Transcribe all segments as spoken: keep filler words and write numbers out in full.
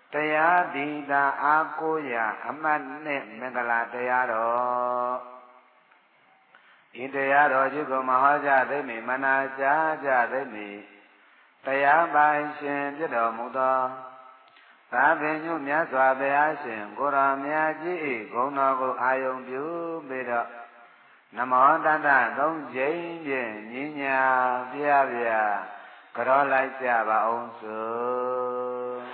တရားဒီတာအာကိုရအမတ်နဲ့မင်္ဂလာတရားတော်ဤတရားတော်ကြီးကိုမဟောကြသိမိမနာကြားကြသိမိတရားပိုင်ရှင်ပြတော်မူသောသာပင်ညုမြတ်စွာဘုရားရှင်ကိုရောင်မြတ်ကြီး၏ဂုဏ်တော်ကိုအာယုံပြုပြီးတော့နမောတတ္တသုံးကြိမ်ဖြင့်ညီညာပြပြကြောလိုက်ကြပါအောင်စို့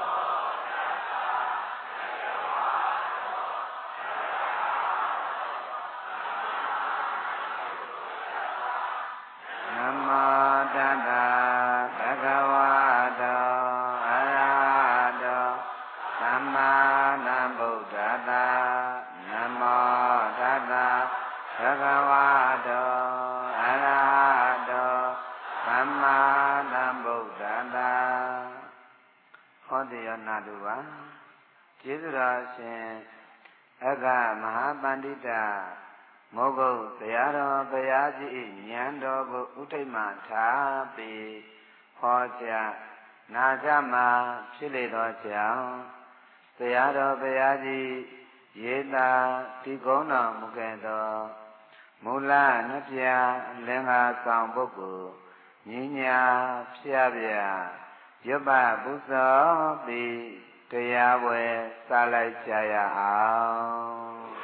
နမောတတ္တဘဂဝတောအရဟတောသမ္မာသမ္ဗုဒ္ဓတ္တနမောတတ္တဘဂဝတောအရဟတောသမ္မာသမ္ဗုဒ္ဓတ္တဟောတိယနာတုပါကျေးဇူးတော်ရှင်အက္ခမဟာပန္တိတမောဂုတ်တရားတော်ဘုရားကြီး၏ဉာဏ်တော်ကိုဥထိတ်မှထားပြီးဟောကြားနာကြမှာဖြစ်လေသောကြောင့်တရားတော်ဘုရားကြီးရေးတာဒီကုန်းတော်မူခဲ့သောမူလနှစ်ပြလင်္ကာဆောင်ပုဂ္ဂိုလ်ညီညာဖြားပြရွတ်ပပူဇော်ပြီးတရားဝယ်စားလိုက်ကြရအောင်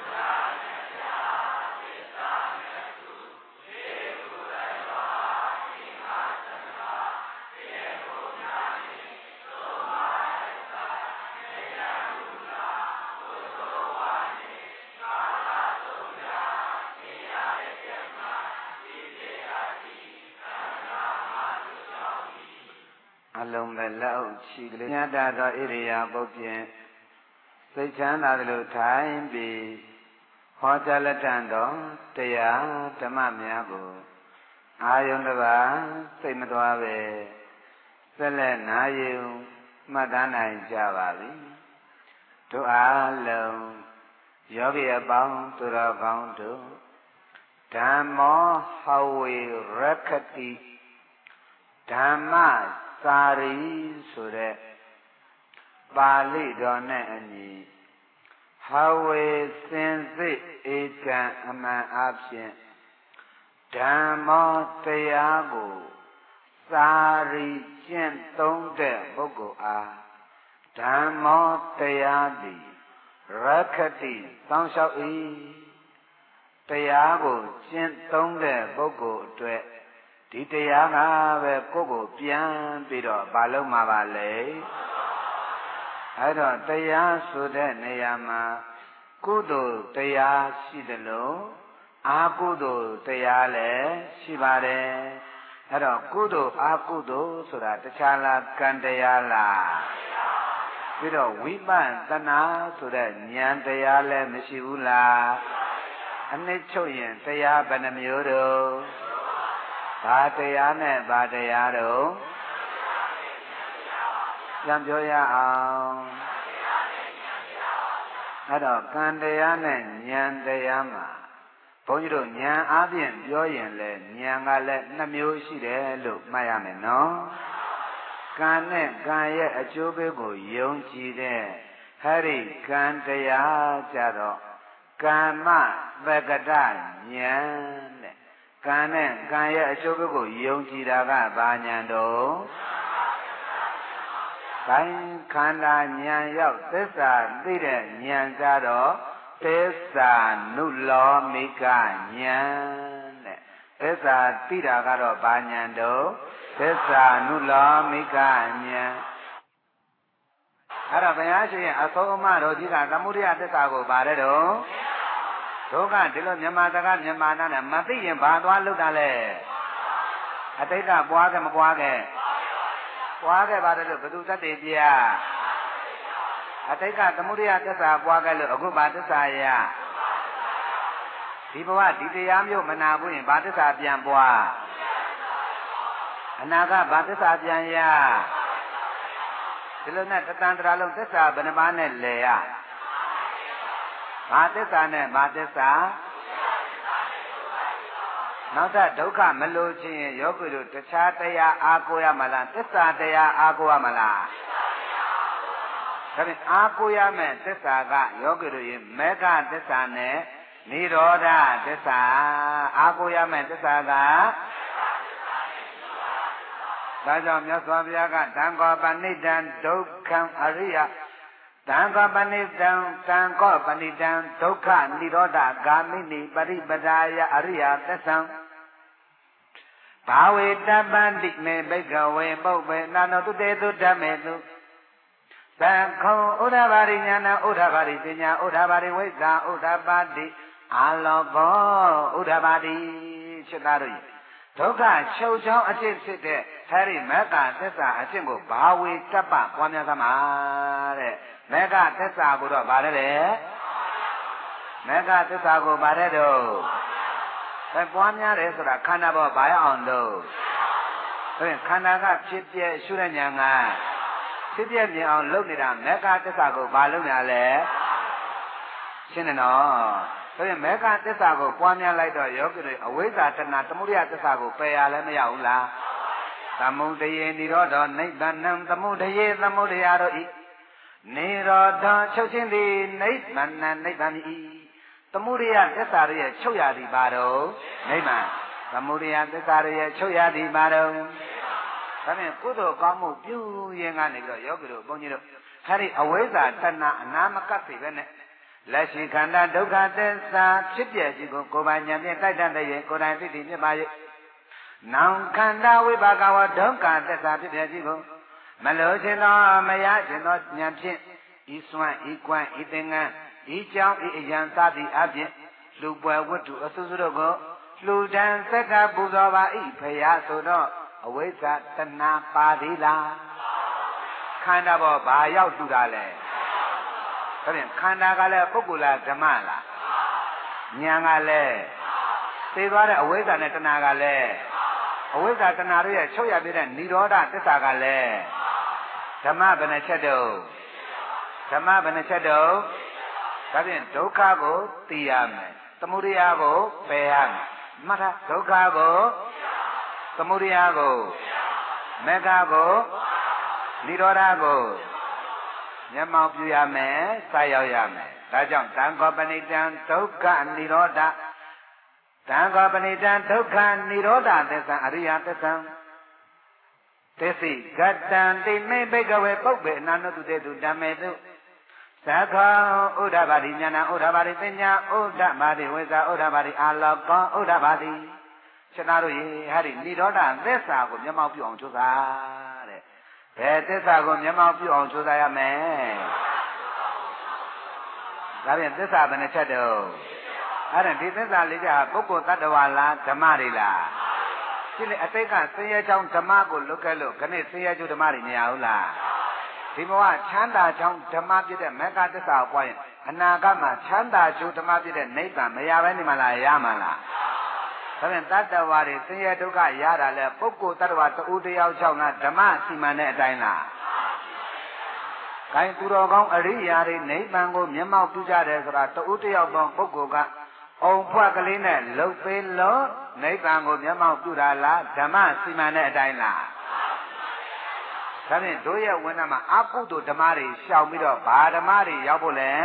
အလုံးမဲ့လောက်ချီကလေးညတာသောဣရိယာပုတ်ဖြင့်စိတ်ချမ်းသာသလိုထိုင်ပြီးဟောကြားလက်တန်သောတရားဓမ္မများကိုအာယုန်တစ်ပါးစိတ်မသွားပဲဆက်လက်နာယူမှတ်သားနိုင်ကြပါပြီတို့အားလုံးယောဂီအပေါင်းသူတော်ကောင်းတို့ဓမ္မောဟဝေရခတိဓမ္မစာရီဆိုတဲ့ပါဠိတော်နဲ့အညီဟဝေစင်စစ်ဧကံအမှန်အဖြစ်ဓမ္မောတရားကိုစာရီကျင့်သုံးတဲ့ပုဂ္ဂိုလ်အားဓမ္မောတရားသည်ရခတိစောင့်ရှောက်၏တရားကိုကျင့်သုံးတဲ့ပုဂ္ဂိုလ်အတွက်ဒီတရားကပဲကိုယ့်ကိုပြန်ပြီးတော့ဘာလို့မှာပါလဲအဲ့တော့တရားဆိုတဲ့နေရာမှာကုသိုလ်တရားရှိတယ်လို့အာကုသိုလ်တရားလည်းရှိပါတယ်အဲ့တော့ကုသိုလ်အာကုသိုလ်ဆိုတာတခြားလားကံတရားလားပြီးတော့ဝိပဿနာဆိုတဲ့ဉာဏ်တရားလည်းမရှိဘူးလားအနည်းချုပ်ရင်တရားဘယ်နှမျိုးတော့ဘာတရားနဲ့ဘာတရားတော့ပြန်ပြောရအောင်အဲ့တော့ကံတရားနဲ့ဉာဏ်တရားမှာဘုန်းကြီးတို့ဉာဏ်အားဖြင့်ပြောရင်လေဉာဏ်ကလည်းနှစ်မျိုးရှိတယ်လို့မှတ်ရမယ်နော်ကံနဲ့ကံရဲ့အကျိုးပေးကိုယုံကြည်တဲ့ဟဲ့ဒီကံတရားကြတော့ကမ္မပကတဉာဏ်တဲ့ကံနဲ့ကံရဲ့အကျိုးကိုယုံကြည်တာကဘာဉာဏ်တော့ဘိုင်းခန္ဓာဉာဏ်ရောက်သစ္စာသိတဲ့ဉာဏ်ကြတော့သစ္စာနုလောမိကဉာဏ်တဲ့သစ္စာသိတာကတော့ဘာဉာဏ်တော့သစ္စာနုလောမိကဉာဏ်အဲ့တော့ဘုရားရှင်ရဲ့အဆုံးအမတော်ကြီးကသမုဒိယသစ္စာကိုပါတယ်တော့ဒုက္ခဒီလိုမြန်မာစကားမြန်မာနာနဲ့မသိရင်ဘာသွားလုပ်တာလဲအတိတ်ကပွားခဲ့မပွားခဲ့ပွားခဲ့ပါတယ်လို့ဘယ်သူသက်တည်ပြအတိတ်ကသမုဒိယသစ္စာပွားခဲ့လို့အခုဘာသစ္စာရဒီဘဝဒီတရားမျိုးမနာဘူးရင်ဘာသစ္စာပြန်ပွားအနာကဘာသစ္စာပြန်ရဒီလိုနဲ့တတန်တရာလုံးသစ္စာဘယ်နှပါးနဲ့လဲရဘာသစ္စာနဲ့ဘာသစ္စာနောက်ထပ်ဒုက္ခမလို့ခြင်းရင်ယောဂီတို့တခြားတရားအားကိုးရမလားသစ္စာတရားအားကိုးရမလားဒါဖြင့်အားကိုးရမယ့်သစ္စာကယောဂီတို့ရဲ့မေဃသစ္စာနဲ့နိရောဓသစ္စာအားကိုးရမယ့်သစ္စာကဒါကြောင့်မြတ်စွာဘုရားကတံခောပဏိတံဒုက္ခံအရိယတံခောပဏိတံတံခောပဏိတံဒုက္ခနိရောဓဂာမိနိပရိပဒါယအရိယသစ္စာဘာဝေတပန္တိမေဘိကဝေပုပ္ပေနာနောတုတေတုဓမ္မေတုသံခောဥဒ္ဓဘာရိညာဏဥဒ္ဓဘာရိပညာဥဒ္ဓဘာရိဝိဇ္ဇာဥဒ္ဓပါတိအာလောကောဥဒ္ဓဘာတိချက်သားတို့ဒုက္ခချုပ်ချောင်းအဖြစ်ဖြစ်တဲ့အဲဒီမေဃသစ္စာအဖြစ်ကိုဘာဝေတပ္ပပွားများသမှာတဲ့မေဃသစ္စာကိုတော့ဗါတယ်လေမေဃသစ္စာကိုဗါတဲ့တော့ပဲပွားများတယ်ဆိုတာခန္ဓာပေါ်ဘာရအောင်လို့ဆိုရင်ခန္ဓာကဖြစ်ပြရှုတဲ့ဉာဏ်ကဖြစ်ပြမြင်အောင်လုပ်နေတာမေဃသစ္စာကိုဘာလုပ်နေလဲရှင်းတယ်နော်ဆိုရင်မေဃသစ္စာကိုပွားများလိုက်တော့ယောဂီတွေအဝိဇ္ဇာတဏှာသမုဒယသစ္စာကိုပယ်ရလည်းမရဘူးလားသမုဒယေនិရောဓောနိဗ္ဗာနံသမုဒယေသမုဒယတို့ဤនិရောဓချုပ်ခြင်းသည်နိဗ္ဗာန်နိဗ္ဗာန်ဤသမုဒယသစ္စာရဲ့ချုပ်ရသည်ပါတော့နိဗ္ဗာန်သမုဒယသစ္စာရဲ့ချုပ်ရသည်ပါတော့ဒါဖြင့်ကုသိုလ်ကောင်းမှုပြုရင်ကနေပြီးတော့ယောဂီတို့ဘုန်းကြီးတို့အဲဒီအဝိဇ္ဇာတဏှာအနာမကပ်ပြီပဲနဲ့လက်ရှိခန္ဓာဒုက္ခသစ္စာဖြစ်ပြခြင်းကိုကိုယ်ပိုင်ဉာဏ်ဖြင့်တိုက်တတ်တဲ့ရင်ကိုယ်တိုင်သိသိမြင်ပါရဲ့နောင်ခန္ဓာဝိပါကဝဒုက္ခသစ္စာဖြစ်ပြခြင်းကိုမလို့ခြင်းသောမရခြင်းသောဉာဏ်ဖြင့်ဤစွမ်းဤကွမ်းဤသင်္ကန်းဤကြောင့်ဤအယံသတိအပြင်လူပွဲဝတ္ထုအစုစုတို့ကိုလူတန်သက္ကပူဇော်ပါ၏ဖရာဆိုတော့အဝိဇ္ဇာတဏှာပါသေးလားခန္ဓာပေါ်ဘာရောက်တူတာလဲဒါဖြင့်ခန္ဓာကလည်းပုဂ္ဂိုလ်လားဓမ္မလားဉာဏ်ကလည်းသိသွားတဲ့အဝိဇ္ဇာနဲ့တဏှာကလည်းအဝိဇ္ဇာတဏှာတို့ရဲ့ချုပ်ရပြတဲ့និရောဓသစ္စာကလည်းဓမ္မဘယ်နှချက်တုံးဓမ္မဘယ်နှချက်တုံးဒါဖြင့်ဒုက္ခကိုသိရမယ်သမုဒယကိုပယ်ရမယ်မှတ်ထားဒုက္ခကိုသမုဒယကိုမေဃကိုនិရောဓကိုမျက်မှောက်ပြုရမယ်စရောက်ရမယ်ဒါကြောင့်တံခောပဏိတံဒုက္ခនិရောဓတံခောပဏိတံဒုက္ခនិရောဓသစ္စာအရိယသစ္စာသစ္စိဂတံတိမေဘိကဝေပုပ္ပေအနန္တုတေတုဓမ္မေတုသက္ခောဥဒ္ဓဘာတိဉာဏဥဒ္ဓဘာတိပညာဥဒ္ဓဘာတိဝိဇ္ဇာဥဒ္ဓဘာတိအာလောကောဥဒ္ဓဘာတိရှင်သားတို့ရေဟာဒီនិရောဓသစ္စာကိုမျက်မှောက်ပြုအောင်ကြိုးစားတဲ့ဘယ်သစ္စာကိုမျက်မှောက်ပြုအောင်ကြိုးစားရမလဲဒါဖြင့်သစ္စာဘယ်နှချက်တုံးအဲ့ဒါဒီသစ္စာလေးကပုဂ္ဂိုလ်တ attva လားဓမ္မတွေလားဒီလေအတိတ်ကဆင်းရဲကြောင်းဓမ္မကိုလွတ်ခဲ့လို့ခဏဆင်းရဲကျိုးဓမ္မတွေမရဘူးလားဒီဘဝချမ်းသာကြောင်းဓမ္မပြည့်တဲ့မေဃသစ္စာကိုပွားရင်အနာဂတ်မှာချမ်းသာကျိုးဓမ္မပြည့်တဲ့နိဗ္ဗာန်မရဘဲနေမလားရမှာလားဒါဖြင့်တ attva တွေဆင်းရဲဒုက္ခရတာလဲပုဂ္ဂိုလ်တ attva တူတယောက်ချောင်းလားဓမ္မစီမံတဲ့အတိုင်းလားခိုင်းသူတော်ကောင်းအရိယာတွေနိဗ္ဗာန်ကိုမျက်မှောက်ပြုကြတယ်ဆိုတာတူတယောက်သောပုဂ္ဂိုလ်ကအုံဖွက်ကလေးနဲ့လှုပ်ပေးလို့နိဗ္ဗာန်ကိုမျက်မှောက်ပြုတာလားဓမ္မစီမံတဲ့အတိုင်းလားဒါဖြင့်တို့ရဲ့ဝိနည်းမှာအကုသိုလ်ဓမ္မတွေရှောင်ပြီးတော့ဘာဓမ္မတွေရောက်ဖို့လဲ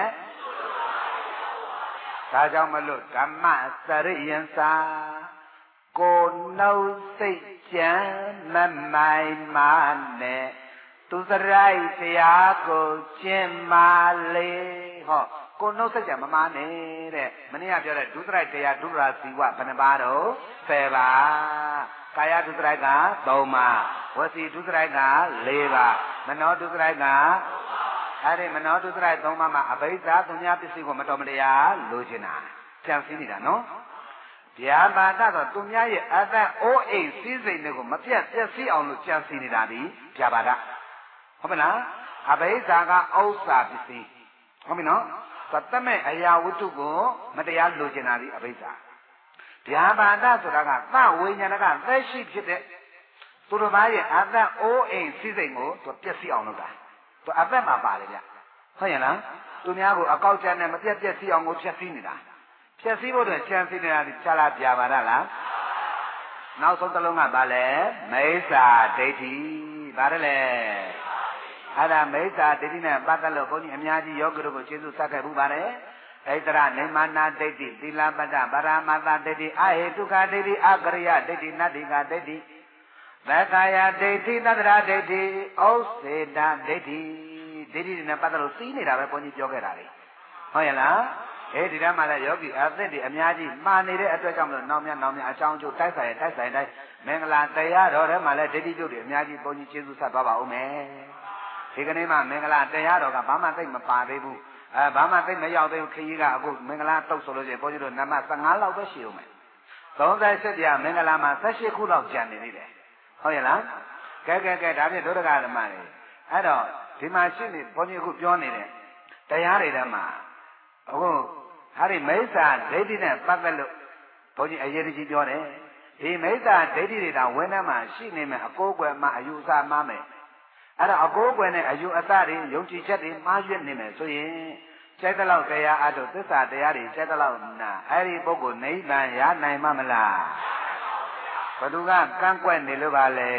ဒါကြောင့်မလို့ဓမ္မစရိယံစာကိုနှုတ်စိတ်ကြံမမိုင်မာနဲ့သူစရိုက်တရားကိုကျင့်မာလေဟောကိုနှုတ်စိတ်ကြံမမာနဲ့တဲ့မနေ့ကပြောတဲ့ဒုစရိုက်တရားဒုရာဇီဝဘယ်နှပါတော့ဆယ်ပါကာယဒုစရိုက်ကသုံးပါဝစီဒုစရိုက်ကလေးပါမနောဒုစရိုက်ကအဲ့ဒီမနောဒုစရိုက်သုံးပါးမှာအဘိဓါသူများပစ္စည်းကိုမတော်မတရားလိုချင်တာကြံစည်နေတာနော်ဗျာပါဒဆိုသူများရဲ့အသက်အိုးအိမ်စည်းစိမ်တွေကိုမပြတ်ပျက်စီးအောင်လို့ကြံစည်နေတာဒီဗျာပါဒဟုတ်မလားအဘိဓါကဥစ္စာပစ္စည်းဟုတ်ပြီနော်သတ်မဲ့အရာဝတ္ထုကိုမတရားလိုချင်တာဒီအဘိဓါဗျာပါဒဆိုတာကသဝိညာဏကသက်ရှိဖြစ်တဲ့သူတို့ဘာရဲ့အသက်အိုးအိမ်စည်းစိမ်ကိုသူပျက်စီးအောင်လုပ်တာသူအသက်မှာပါတယ်ဗျဟုတ်ရဲ့လားသူများကိုအကောက်ကျန်နဲ့မပြတ်ပြက်စီးအောင်ကိုဖြတ်စည်းနေတာဖြတ်စည်းဖို့အတွက်ကြံစည်နေတာဒီခြားလားပြပါလားနောက်ဆုံးတစ်လုံးကဘာလဲမိစ္ဆာဒိဋ္ဌိဘာလဲလဲအဲ့ဒါမိစ္ဆာဒိဋ္ဌိနဲ့ပတ်သက်လို့ဘုန်းကြီးအများကြီးယောဂီတို့ကိုကျေးဇူးဆက်ခဲ့မှုပါတယ်ဣတရနိမနာဒိဋ္ဌိသီလပတ္တဗရာမတဒိဋ္ဌိအဟေတုခဒိဋ္ဌိအကရိယဒိဋ္ဌိနတ္တိကဒိဋ္ဌိသက္ကာယဒိဋ္ဌိသတ္တရာဒိဋ္ဌိဩစေတဒိဋ္ဌိဒိဋ္ဌိနဲ့ပတ်သက်လို့သိနေတာပဲဘုန်းကြီးပြောခဲ့တာလေဟုတ်ရဲ့လားအဲဒီတည်းမှာလည်းယောဂီအသစ်တွေအများကြီးမှားနေတဲ့အတွက်ကြောင့်မလို့နောက်မြနောက်မြအကြောင်းကျိုးတိုက်ဆိုင်တိုက်ဆိုင်တိုက်မင်္ဂလာတရားတော်ထဲမှာလည်းဒိဋ္ဌိကျုပ်တွေအများကြီးဘုန်းကြီးကျေးဇူးဆက်သွားပါဦးမယ်ဒီကနေ့မှမင်္ဂလာတရားတော်ကဘာမှသိမပါသေးဘူးအဲဘာမှသိမရောက်သေးဘူးခရီးကအခုမင်္ဂလာတုတ်ဆိုလို့ရှိရင်ဘုန်းကြီးတို့နံပါတ်ဆယ်ငါလောက်ပဲရှိဦးမယ်သုံးဆယ်ရှစ်ပြမင်္ဂလာမှာဆယ်ရှစ်ခုလောက်ကျန်နေသေးတယ်ဟုတ်ရဲ့လားကဲကဲကဲဒါဖြင့်ဒုဒကဓမ္မတွေအဲ့တော့ဒီမှာရှိနေဘုန်းကြီးအခုပြောနေတဲ့တရားတွေထဲမှာအခုဟာဒီမိစ္ဆာဒိဋ္ဌိနဲ့ပတ်သက်လို့ဘုန်းကြီးအရေးကြီးပြောတယ်ဒီမိစ္ဆာဒိဋ္ဌိတွေတောင်ဝိနည်းမှာရှိနေမယ်အကိုးကွယ်မှအယူအဆမှားမယ်အဲ့တော့အကိုးကွယ်နဲ့အယူအဆတွေယုံကြည်ချက်တွေမှားရွက်နေမယ်ဆိုရင်ကျက်တလောက်တရားအထုသစ္စာတရားတွေကျက်တလောက်နာအဲ့ဒီပုဂ္ဂိုလ်နိဗ္ဗာန်ရနိုင်မှာမလားဘသူကကန့်ကွက်နေလို့ပါလေ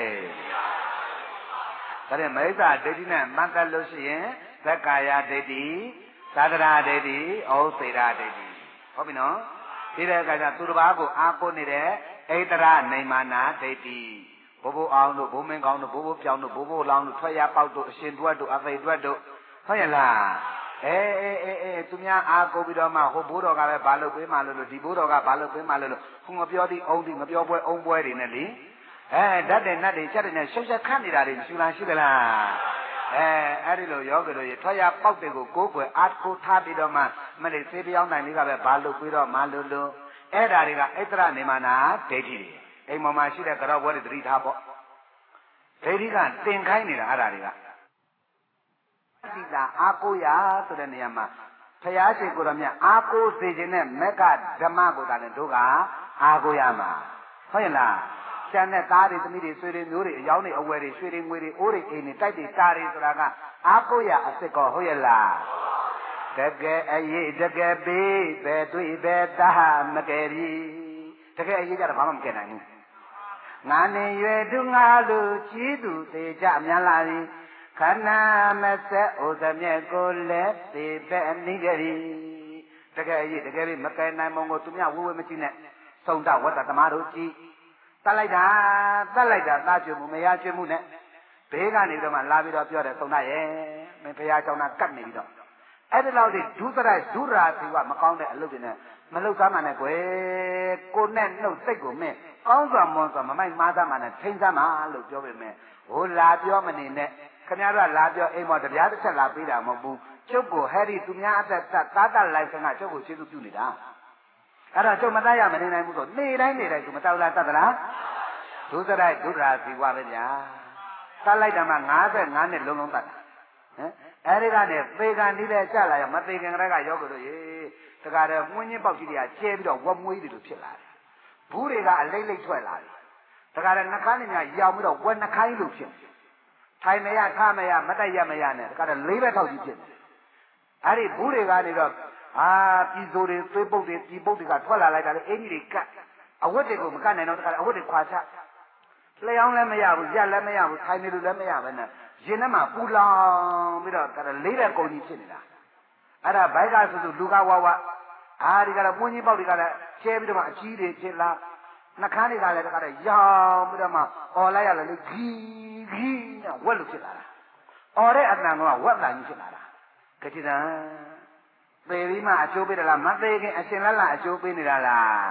ဒါနဲ့မိစ္ဆာဒိဋ္ဌိနဲ့မှတ်သက်လို့ရှိရင်သက္ကာယဒိဋ္ဌိသတ္တရာဒိဋ္ဌိဩစေရာဒိဋ္ဌိဟုတ်ပြီနော်ဒီတဲ့အခါကျသူတစ်ပါးကိုအားကိုးနေတဲ့ဣတရနိမနာဒိဋ္ဌိဘိုးဘိုးအောင်တို့ဘိုးမင်းကောင်းတို့ဘိုးဘိုးပြောင်းတို့ဘိုးဘိုးလောင်းတို့ထွက်ရပေါက်တို့အရှင်တွက်တို့အသိတွက်တို့ဟုတ်ရဲ့လားအေးအေးအေးအေးသူများအားကိုးပြီးတော့မှဟိုဘိုးတော်ကလည်းဘာလုပ်ပေးမှလို့လို့ဒီဘိုးတော်ကဘာလုပ်ပေးမှလို့လို့ခုမပြောသည့်အုံးဒီမပြောပွဲအုံးပွဲတွေနဲ့လေအဲဓာတ်တဲ့နတ်တွေချက်တဲ့နဲ့ရှုပ်ရှက်ခတ်နေတာတွေမရှိလားရှိသလားအဲအဲ့ဒီလိုယောဂီတို့ရထွက်ရပေါက်တွေကိုကိုးကွယ်အားကိုးထားပြီးတော့မှမလေးစေပြောင်းနိုင်လေးကပဲဘာလုပ်ပြီးတော့မှလို့လို့အဲ့ဒါတွေကဣတရနေမနာဒိဋ္ဌိတွေအိမ်ပေါ်မှာရှိတဲ့ကြောက်ဝဲတွေသတိထားပေါ့ဒိဋ္ဌိကတင်ခိုင်းနေတာအဲ့ဒါတွေကသီလာအာကိုရဆိုတဲ့နေရာမှာဖျားရှိကိုယ်တော်မြတ်အာကိုစေခြင်းနဲ့မက်ကဓမ္မကိုတာလည်းတို့ကအာကိုရမှာဟုတ်ရဲ့လားကျန်တဲ့သားတွေသမီးတွေဆွေတွေမျိုးတွေအယောင်းတွေအဝယ်တွေရွှေတွေငွေတွေအိုးတွေအိမ်တွေတိုက်တွေတာတွေဆိုတာကအာကိုရအစ်စ်ကောဟုတ်ရဲ့လားတကယ်အရေးတကယ်ပေးပဲတွေ့ပဲတာမကယ်ပြီတကယ်အရေးကြတော့ဘာမှမကယ်နိုင်ဘူးငါနေရွယ်သူငါလူကြီးသူသေးကြမြန်လာပြီခန္ဓာမဆက်ဥဒမြဲကိုလည်းသေပဲအနိဂရီတကယ်အရေးတကယ်လေးမကယ်နိုင်မုံကိုသူများဝဝမကြည့်နဲ့သုံးတဝတ္တသမားတို့ကြည့်တတ်လိုက်တာတတ်လိုက်တာသားကျွမှုမရကျွမှုနဲ့ဘေးကနေတော့မှလာပြီးတော့ပြောတယ်သုံးတရဲ့မင်းဘုရားကြောင့်ကတ်နေပြီးတော့အဲ့ဒီလောက်ဒီဒုစရိုက်ဒုရာစီကမကောင်းတဲ့အလုပ်တွေနဲ့မလုပ်သားမှနဲ့ကွယ်ကိုနဲ့နှုတ်စိတ်ကိုမင်းကောင်းစွာမွန်စွာမမိုက်မားသားမှနဲ့ထိန်းသားမှလို့ပြောပေမဲ့ဟိုလာပြောမနေနဲ့ခင်ဗျားတို့ကလာပြောအိမ်မော်တပြားတစ်ချက်လာပေးတာမဟုတ်ဘူးကျုပ်ကိုဟဲ့ဒီသူများအသက်သက်သားတလိုက်ဆန်းကကျုပ်ကိုကျေးဇူးပြုနေတာအဲ့တော့ကျုပ်မတတ်ရမနေနိုင်ဘူးဆိုနေတိုင်းနေတိုင်းသူမတောက်လားတတ်သလားဒုစရိုက်ဒုရာစီဝါပဲဗျာတတ်လိုက်တာမှငါးငါးနှစ်လုံးလုံးတတ်တာဟမ်အဲ့ဒီကနေသေကန်ဒီတဲ့ကြလာရမသေခင်ကလေးကရောက်ကြလို့ရေတခါတည်းမွင်းချင်းပေါက်ကြီးတွေကကျဲပြီးတော့ဝက်မွေးတယ်လို့ဖြစ်လာတယ်ဘူးတွေကအလိမ့်လိမ့်ထွက်လာတယ်တခါတည်းနှခမ်းတွေများရောင်ပြီးတော့ဝက်နှခိုင်းလို့ဖြစ်ထိုင်မရထားမရမတိုက်ရမရနဲ့တခါတည်းလေးဘက်ထောက်ကြီးဖြစ်တယ်အဲ့ဒီဘူးတွေကနေတော့အာပြည်စိုးတွေသွေးပုတ်တွေပြည်ပုတ်တွေကထွက်လာလိုက်တာလေအင်းကြီးတွေကတ်အဝတ်တွေကိုမကတ်နိုင်တော့တခါတည်းအဝတ်တွေခွာချလျှောင်းလည်းမရဘူးရက်လည်းမရဘူးထိုင်နေလို့လည်းမရဘဲနဲ့ရင်ထဲမှာပူလောင်ပြီးတော့ဒါလေးတဲ့ကုန်ကြီးဖြစ်နေတာအဲ့ဒါဘိုက်ကဆိုဆိုလူကဝဝအာဒီကတော့ပွင့်ကြီးပေါက်တွေကလည်းကျဲပြီးတော့မှအကြီးတွေဖြစ်လာနှခမ်းတွေကလည်းတခါတည်းရောင်ပြီးတော့မှអော်လိုက်ရလေဂီဂီနဲ့ဝက်လို့ဖြစ်လာတာអော်တဲ့အတန်ကဝက်တန်ကြီးဖြစ်လာတာကတိတံသေပြီးမှအကျိုးပေးတယ်လားမသေးခင်အရှင်လက်လာအကျိုးပေးနေတာလား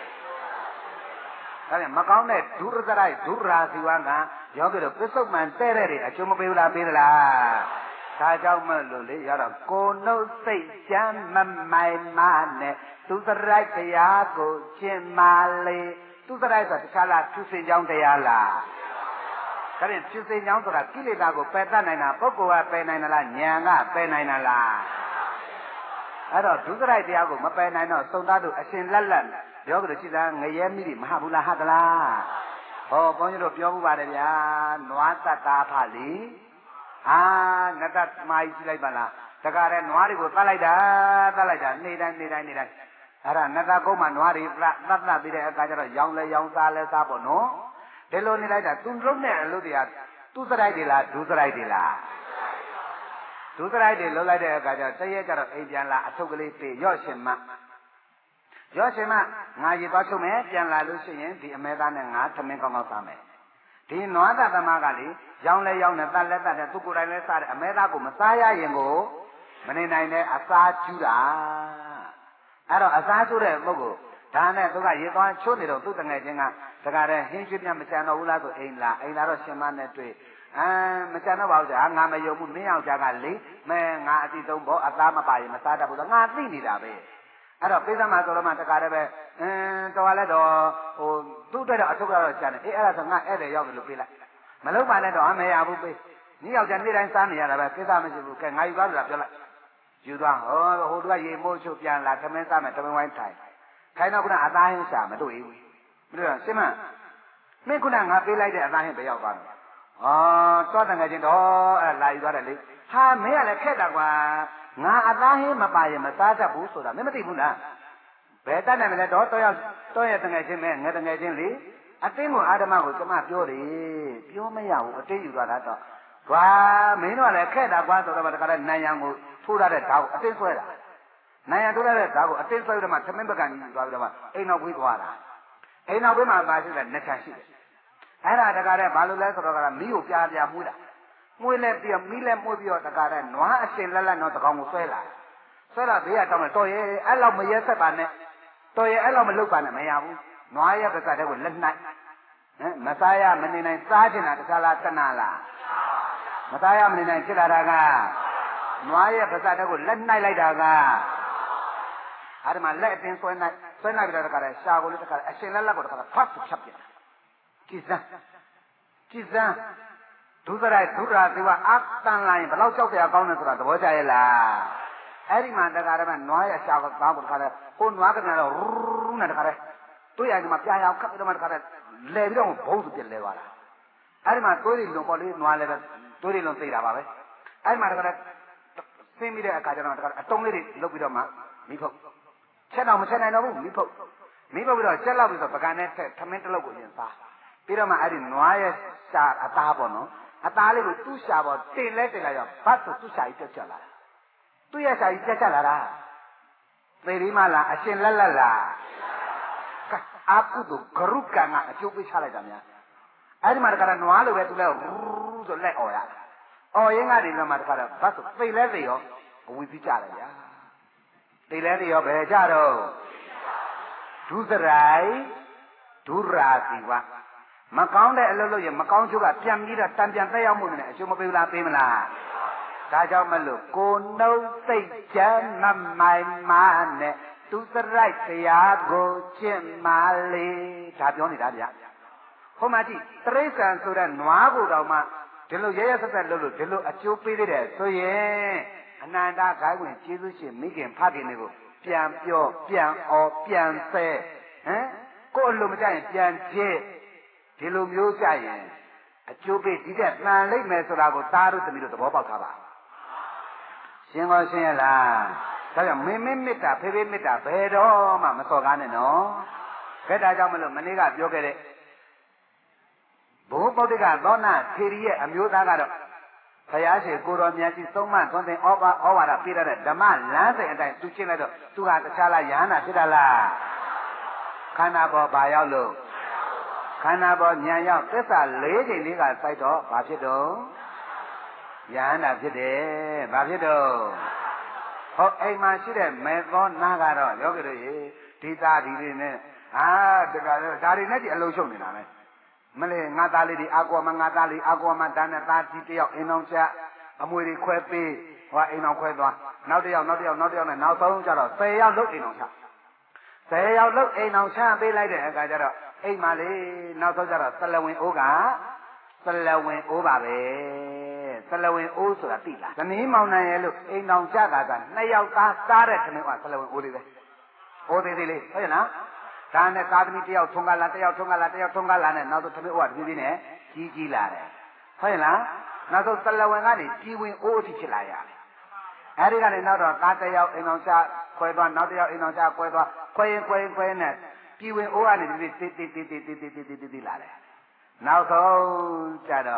ဒါနဲ့မကောင်းတဲ့ဒုရသရိုက်ဒုရာဇီဝကယောဂီတို့ပစ္စုပန်တဲ့တဲ့တွေအကျိုးမပေးဘူးလားပေးသလားဒါကြောင့်မလို့လေရတော့ကိုနှုတ်စိတ်ချမ်းမမိုင်မနဲ့သူသရိုက်တရားကိုရှင်းမာလေသူသရိုက်ဆိုတခြားလားဖြူစင်ကြောင်းတရားလားဒါဖြင့်ဖြူစင်ကြောင်းဆိုတာကိလေသာကိုပယ်တတ်နိုင်တာပုဂ္ဂိုလ်ကပယ်နိုင်လားဉာဏ်ကပယ်နိုင်လားအဲ့တော့ဒုစရိုက်တရားကိုမပယ်နိုင်တော့သုံးသားတို့အရှင်လက်လက်ယောဂီတို့ကြည်သားငရဲမိတွေမဟုတ်ဘူးလားဟုတ်သလားဟောဘုန်းကြီးတို့ပြောမှုပါတယ်ဗျာနွားတတ်သားဖလီဟာနတ်တမာကြီးကြည့်လိုက်ပါလားတကားတဲ့နွားတွေကိုတတ်လိုက်တာတတ်လိုက်တာနေတိုင်းနေတိုင်းနေတိုင်းအဲ့ဒါနတ်တကုန်းမှာနွားတွေတတ်တတ်ပြီးတဲ့အခါကျတော့ရောင်လဲရောင်စားလဲစားပေါ့နော်ဒီလိုနေလိုက်တာသူလုံးနဲ့အလုပ်တွေကသူစရိုက်တွေလားဒုစရိုက်တွေလားဒုစရိုက်တွေလှုပ်လိုက်တဲ့အခါကျတော့တရက်ကျတော့အိမ်ပြန်လာအထုပ်ကလေးပေးရော့ရှင်မရော့ရှင်မငါရေသွားချုပ်မယ်ပြန်လာလို့ရှိရင်ဒီအမဲသားနဲ့ငါသမင်းကောင်းကောင်းစားမယ်ဒီနွားသားသမားကလေရောင်းလဲရောင်းနဲ့တတ်လဲတတ်တယ်သူကိုယ်တိုင်လဲစားတယ်အမဲသားကိုမစားရရင်ကိုမနေနိုင်တဲ့အစားကျူးတာအဲ့တော့အစားကျူးတဲ့ပုဂ္ဂိုလ်ဒါနဲ့သူကရေသွားချိုးနေတော့သူ့တငယ်ချင်းကတကားတဲ့ဟင်းကျွေးပြန်မကြံတော့ဘူးလားဆိုအိမ်လာအိမ်လာတော့ရှင်မနဲ့တွေ့အဲမကြံတော့ပါဘူးကြာငါမယုံဘူးမင်းအောင်ကြာကလေမဲငါအတိသုံးဘောအသားမပါရင်မစားတတ်ဘူးငါသိနေတာပဲအဲ့တော့ပိဿမဆိုတော့မှတကားတဲ့ပဲအင်းတော်လည်းတော့ဟိုသူ့အတွက်တော့အထုပ်ကတော့ကျန်တယ်အေးအဲ့ဒါဆိုငါဧည့်သည်ရောက်တယ်လို့ပြေးလိုက်မလုပ်ပါနဲ့တော့အမေရဘူးပေးညီယောက်ျားနေ့တိုင်းစားနေရတာပဲကိစ္စမရှိဘူးကဲငါယူသွားလို့ပြောလိုက်ယူသွားဟောဟိုသူကရေမိုးချုပ်ပြန်လာသမင်းစားမယ်သမင်းဝိုင်းထိုင်ခိုင်းတော့ခုနအသားဟင်းရှာမတွေ့ဘူးမတွေ့တော့ရှင်းမမင်းခုနငါပေးလိုက်တဲ့အသားဟင်းပဲရောက်သွားတယ်ဩတော့တငယ်ချင်းတော့အဲ့လာယူသွားတယ်လေဟာမင်းကလည်းခက်တာကွာငါအသားဟင်းမပါရင်မစားတတ်ဘူးဆိုတာမင်းမသိဘူးလားဘယ်တတ်နိုင်မလဲတော့တော့ရောက်တော့ရဲ့တငယ်ချင်းမဲငယ်တငယ်ချင်းလေအတင်းကိုအာဓမကိုကျမပြောတယ်ပြောမရဘူးအတင်းယူသွားတာတော့ကွာမင်းတို့ကလည်းခက်တာကွာဆိုတော့တခါတည်းနိုင်ရန်ကိုထိုးရတဲ့ဓာတ်ကိုအတင်းဆွဲတာနိုင်ရန်ထိုးရတဲ့ဓာတ်ကိုအတင်းဆွဲပြီးတော့မှသမင်းပကံကြီးယူသွားပြီးတော့မှအိမ်နောက်ဝေးသွားတာအိမ်နောက်ဝေးမှာပါရှိတဲ့နှစ်ချမ်းရှိတယ်အဲ့ဒါတခါတည်းဘာလို့လဲဆိုတော့ကမီးကိုပြားပြားမှုတာမွေးလဲပြီးမီးလဲမှုပြီးတော့တခါတည်းနွားအရှင်လက်လက်တော့တကောင်ကိုဆွဲလာဆွဲလာဘေးကတောင်းတယ်တော်ရဲ့အဲ့လောက်မရဲဆက်ပါနဲ့တော်ရဲ့အဲ့လောက်မလုပ်ပါနဲ့မရဘူးနွားရဲ့ပကတဲ့ကိုလက်နိုင်ဟမ်မစားရမနေနိုင်စားချင်တာတခြားလားတဏှာလားမစားရမနေနိုင်ဖြစ်လာတာကနွားရဲ့ပကတဲ့ကိုလက်နိုင်လိုက်တာကအဲ့ဒီမှာလက်အတင်းဆွဲနိုင်ဆွဲနိုင်ပြီးတော့တခါတည်းရှာကိုလေးတခါအရှင်လက်လက်ကိုတခါဖတ်ဖြတ်ပြကြည်စမ်းကြည်စမ်းဒုစရိုက်ဒုရာသေဝအာတန်လာရင်ဘယ်လောက်ကြောက်တရားကောင်းတယ်ဆိုတာသဘောကျရဲ့လားအဲ့ဒီမှာတခါတည်းကနွားရဲ့ရှာကိုသားကိုတခါတည်းဟိုနွားကနေတော့ရူးနဲ့တခါတည်းတွေ့ရဒီမှာပြာရောင်ခတ်ပြီးတော့မှတခါတည်းလဲပြီးတော့ဘုံစုပြလဲသွားတာအဲ့ဒီမှာတွေးရီလုံပေါ်လေးနွားလည်းပဲတွေးရီလုံသိတာပါပဲအဲ့ဒီမှာတခါတည်းဆင်းပြီးတဲ့အခါကျတော့တခါအတုံးလေးတွေလုတ်ပြီးတော့မှမိဖုတ်ချက်တော့မချက်နိုင်တော့ဘူးမိဖုတ်မိဖုတ်ပြီးတော့ချက်လောက်ပြီးတော့ပကံနဲ့ထက်သမင်းတစ်လုံးကိုရင်စားပြီးတော့မှအဲ့ဒီနွားရဲ့ရှာအသားပေါ့နော်အသားလေးကိုသူ့ရှာပေါ်တင်လဲတင်လိုက်ရောဘတ်ဆိုသူ့ရှာကြီးတက်ချက်လာတာသူ့ရဲ့ရှာကြီးတက်ချက်လာတာသေရီမလားအရှင်လက်လက်လားအာကုတုဂရုကံကအကျိုးပေးချလိုက်တာများအဲ့ဒီမှာတခါတော့နွားလိုပဲသူလဲရူးဆိုလက်អော်ရအော်ရင်းကနေတော့မှတခါတော့ဘတ်ဆိုသိလဲသိရောအဝီပြီးကြတယ်ဗျာသိလဲသိရောဘယ်ကြတော့ဒုစရိုက်ဒုရာစီဝမကောင်းတဲ့အလုပ်လုပ်ရင်မကောင်းချိုးကပြန်ပြီးတော့တံပြန်တက်ရောက်မှုနဲ့အကျိုးမပေးဘူးလားပေးမလားဒါကြောင့်မလို့ကိုနှုတ်စိတ်ချမ်းမမိုင်မာနဲ့သူစရိုက်တရားကိုကျင့်မာလေဒါပြောနေတာဗျဟိုမှာကြည့်တရိစ္ဆာန်ဆိုတဲ့နွားကိုတောင်မှဒီလိုရဲရဲဆက်ဆက်လုပ်လို့ဒီလိုအကျိုးပေးသေးတယ်ဆိုရင်အနန္တဂိုင်းဝင်ကျေးဇူးရှင်မိခင်ဖခင်တွေကိုပြန်ပြောပြန်အော်ပြန်ဆဲဟမ်ကိုယ်အလိုမကြရင်ပြန်ချစ်ဒီလိုမျိုးကြရင်အကျိုးပေးဒီတဲ့တန်လိုက်မယ်ဆိုတာကိုသားတို့သမီးတို့သဘောပေါက်ထားပါရှင်းပါရှင်းရလားဒါကြောင့်မင်းမင်းမေတ္တာဖေဖေမေတ္တာဘယ်တော့မှမစော်ကားနဲ့နော်ခဲဒါကြောင့်မလို့မနေ့ကပြောခဲ့တဲ့ဘုဗုဒ္ဓကသောနာထေရီရဲ့အမျိုးသားကတော့ဘုရားရှင်ကိုတော်မြတ်ကြီးသုံးမသွန်သင်ဩဘာဩဝါဒပေးတဲ့ဓမ္မလမ်းစဉ်အတိုင်းသူရှင်းလိုက်တော့သူဟာတခြားလားယဟနာဖြစ်တာလားခန္ဓာပေါ်ဘာရောက်လို့ခန္ဓာပေါ်ဉာဏ်ရောက်သစ္စာလေးချိန်လေးကစိုက်တော့ဘာဖြစ်တော့ယဟနာဖြစ်တယ်ဘာဖြစ်တော့ဟောအိမ်မှာရှိတဲ့မေသောနာကတော့ယောဂီတို့ရေဒီသားဒီလေးနဲ့အာတကယ်တော့ဒါတွေနဲ့ကြည့်အလုံးရှုံနေတာပဲမလေးငါသားလေးဒီအာကောမငါသားလေးအာကောမဒါနဲ့သားကြီးတယောက်အိမ်အောင်ချအမွေတွေခွဲပေးဟောအိမ်အောင်ခွဲသွားနောက်တစ်ယောက်နောက်တစ်ယောက်နောက်တစ်ယောက်နဲ့နောက်ဆုံးကျတော့ဆယ်ယောက်လုတ်အိမ်အောင်ချဆယ်ယောက်လုတ်အိမ်အောင်ချပေးလိုက်တဲ့အခါကျတော့အိမ်မှာလေနောက်ဆုံးကျတော့သလဝင်အိုးကသလဝင်အိုးပါပဲသလဝင်အိုးဆိုတာသိလားသမီးမောင်နှံရဲ့လို့အိမ်အောင်ချတာကနှစ်ယောက်သားစားတဲ့သမီးကသလဝင်အိုးလေးပဲအိုးသေးသေးလေးဟုတ်ရဲ့နော်ဒါနဲ့သာသမီတယောက်ထုံကလာတယောက်ထုံကလာတယောက်ထုံကလာနဲ့နောက်ဆုံးသမီးအိုးကတပြေးပြေးနဲ့ကြီးကြီးလာတယ်ဟုတ်ရဲ့လားနောက်ဆုံးသလဝင်ကနေကြီးဝင်အိုးအထိဖြစ်လာရတယ်အဲဒီကနေနောက်တော့သားတယောက်အိမ်အောင်ချခွဲသွားနောက်တယောက်အိမ်အောင်ချခွဲသွားခွဲရင်ခွဲရင်ခွဲနဲ့ပြည်ဝင်အိုးကနေဒီတေးတေးတေးတေးတေးတေးတေးတေးတေးလာတယ်နောက်ဆုံးကျတော့ဟ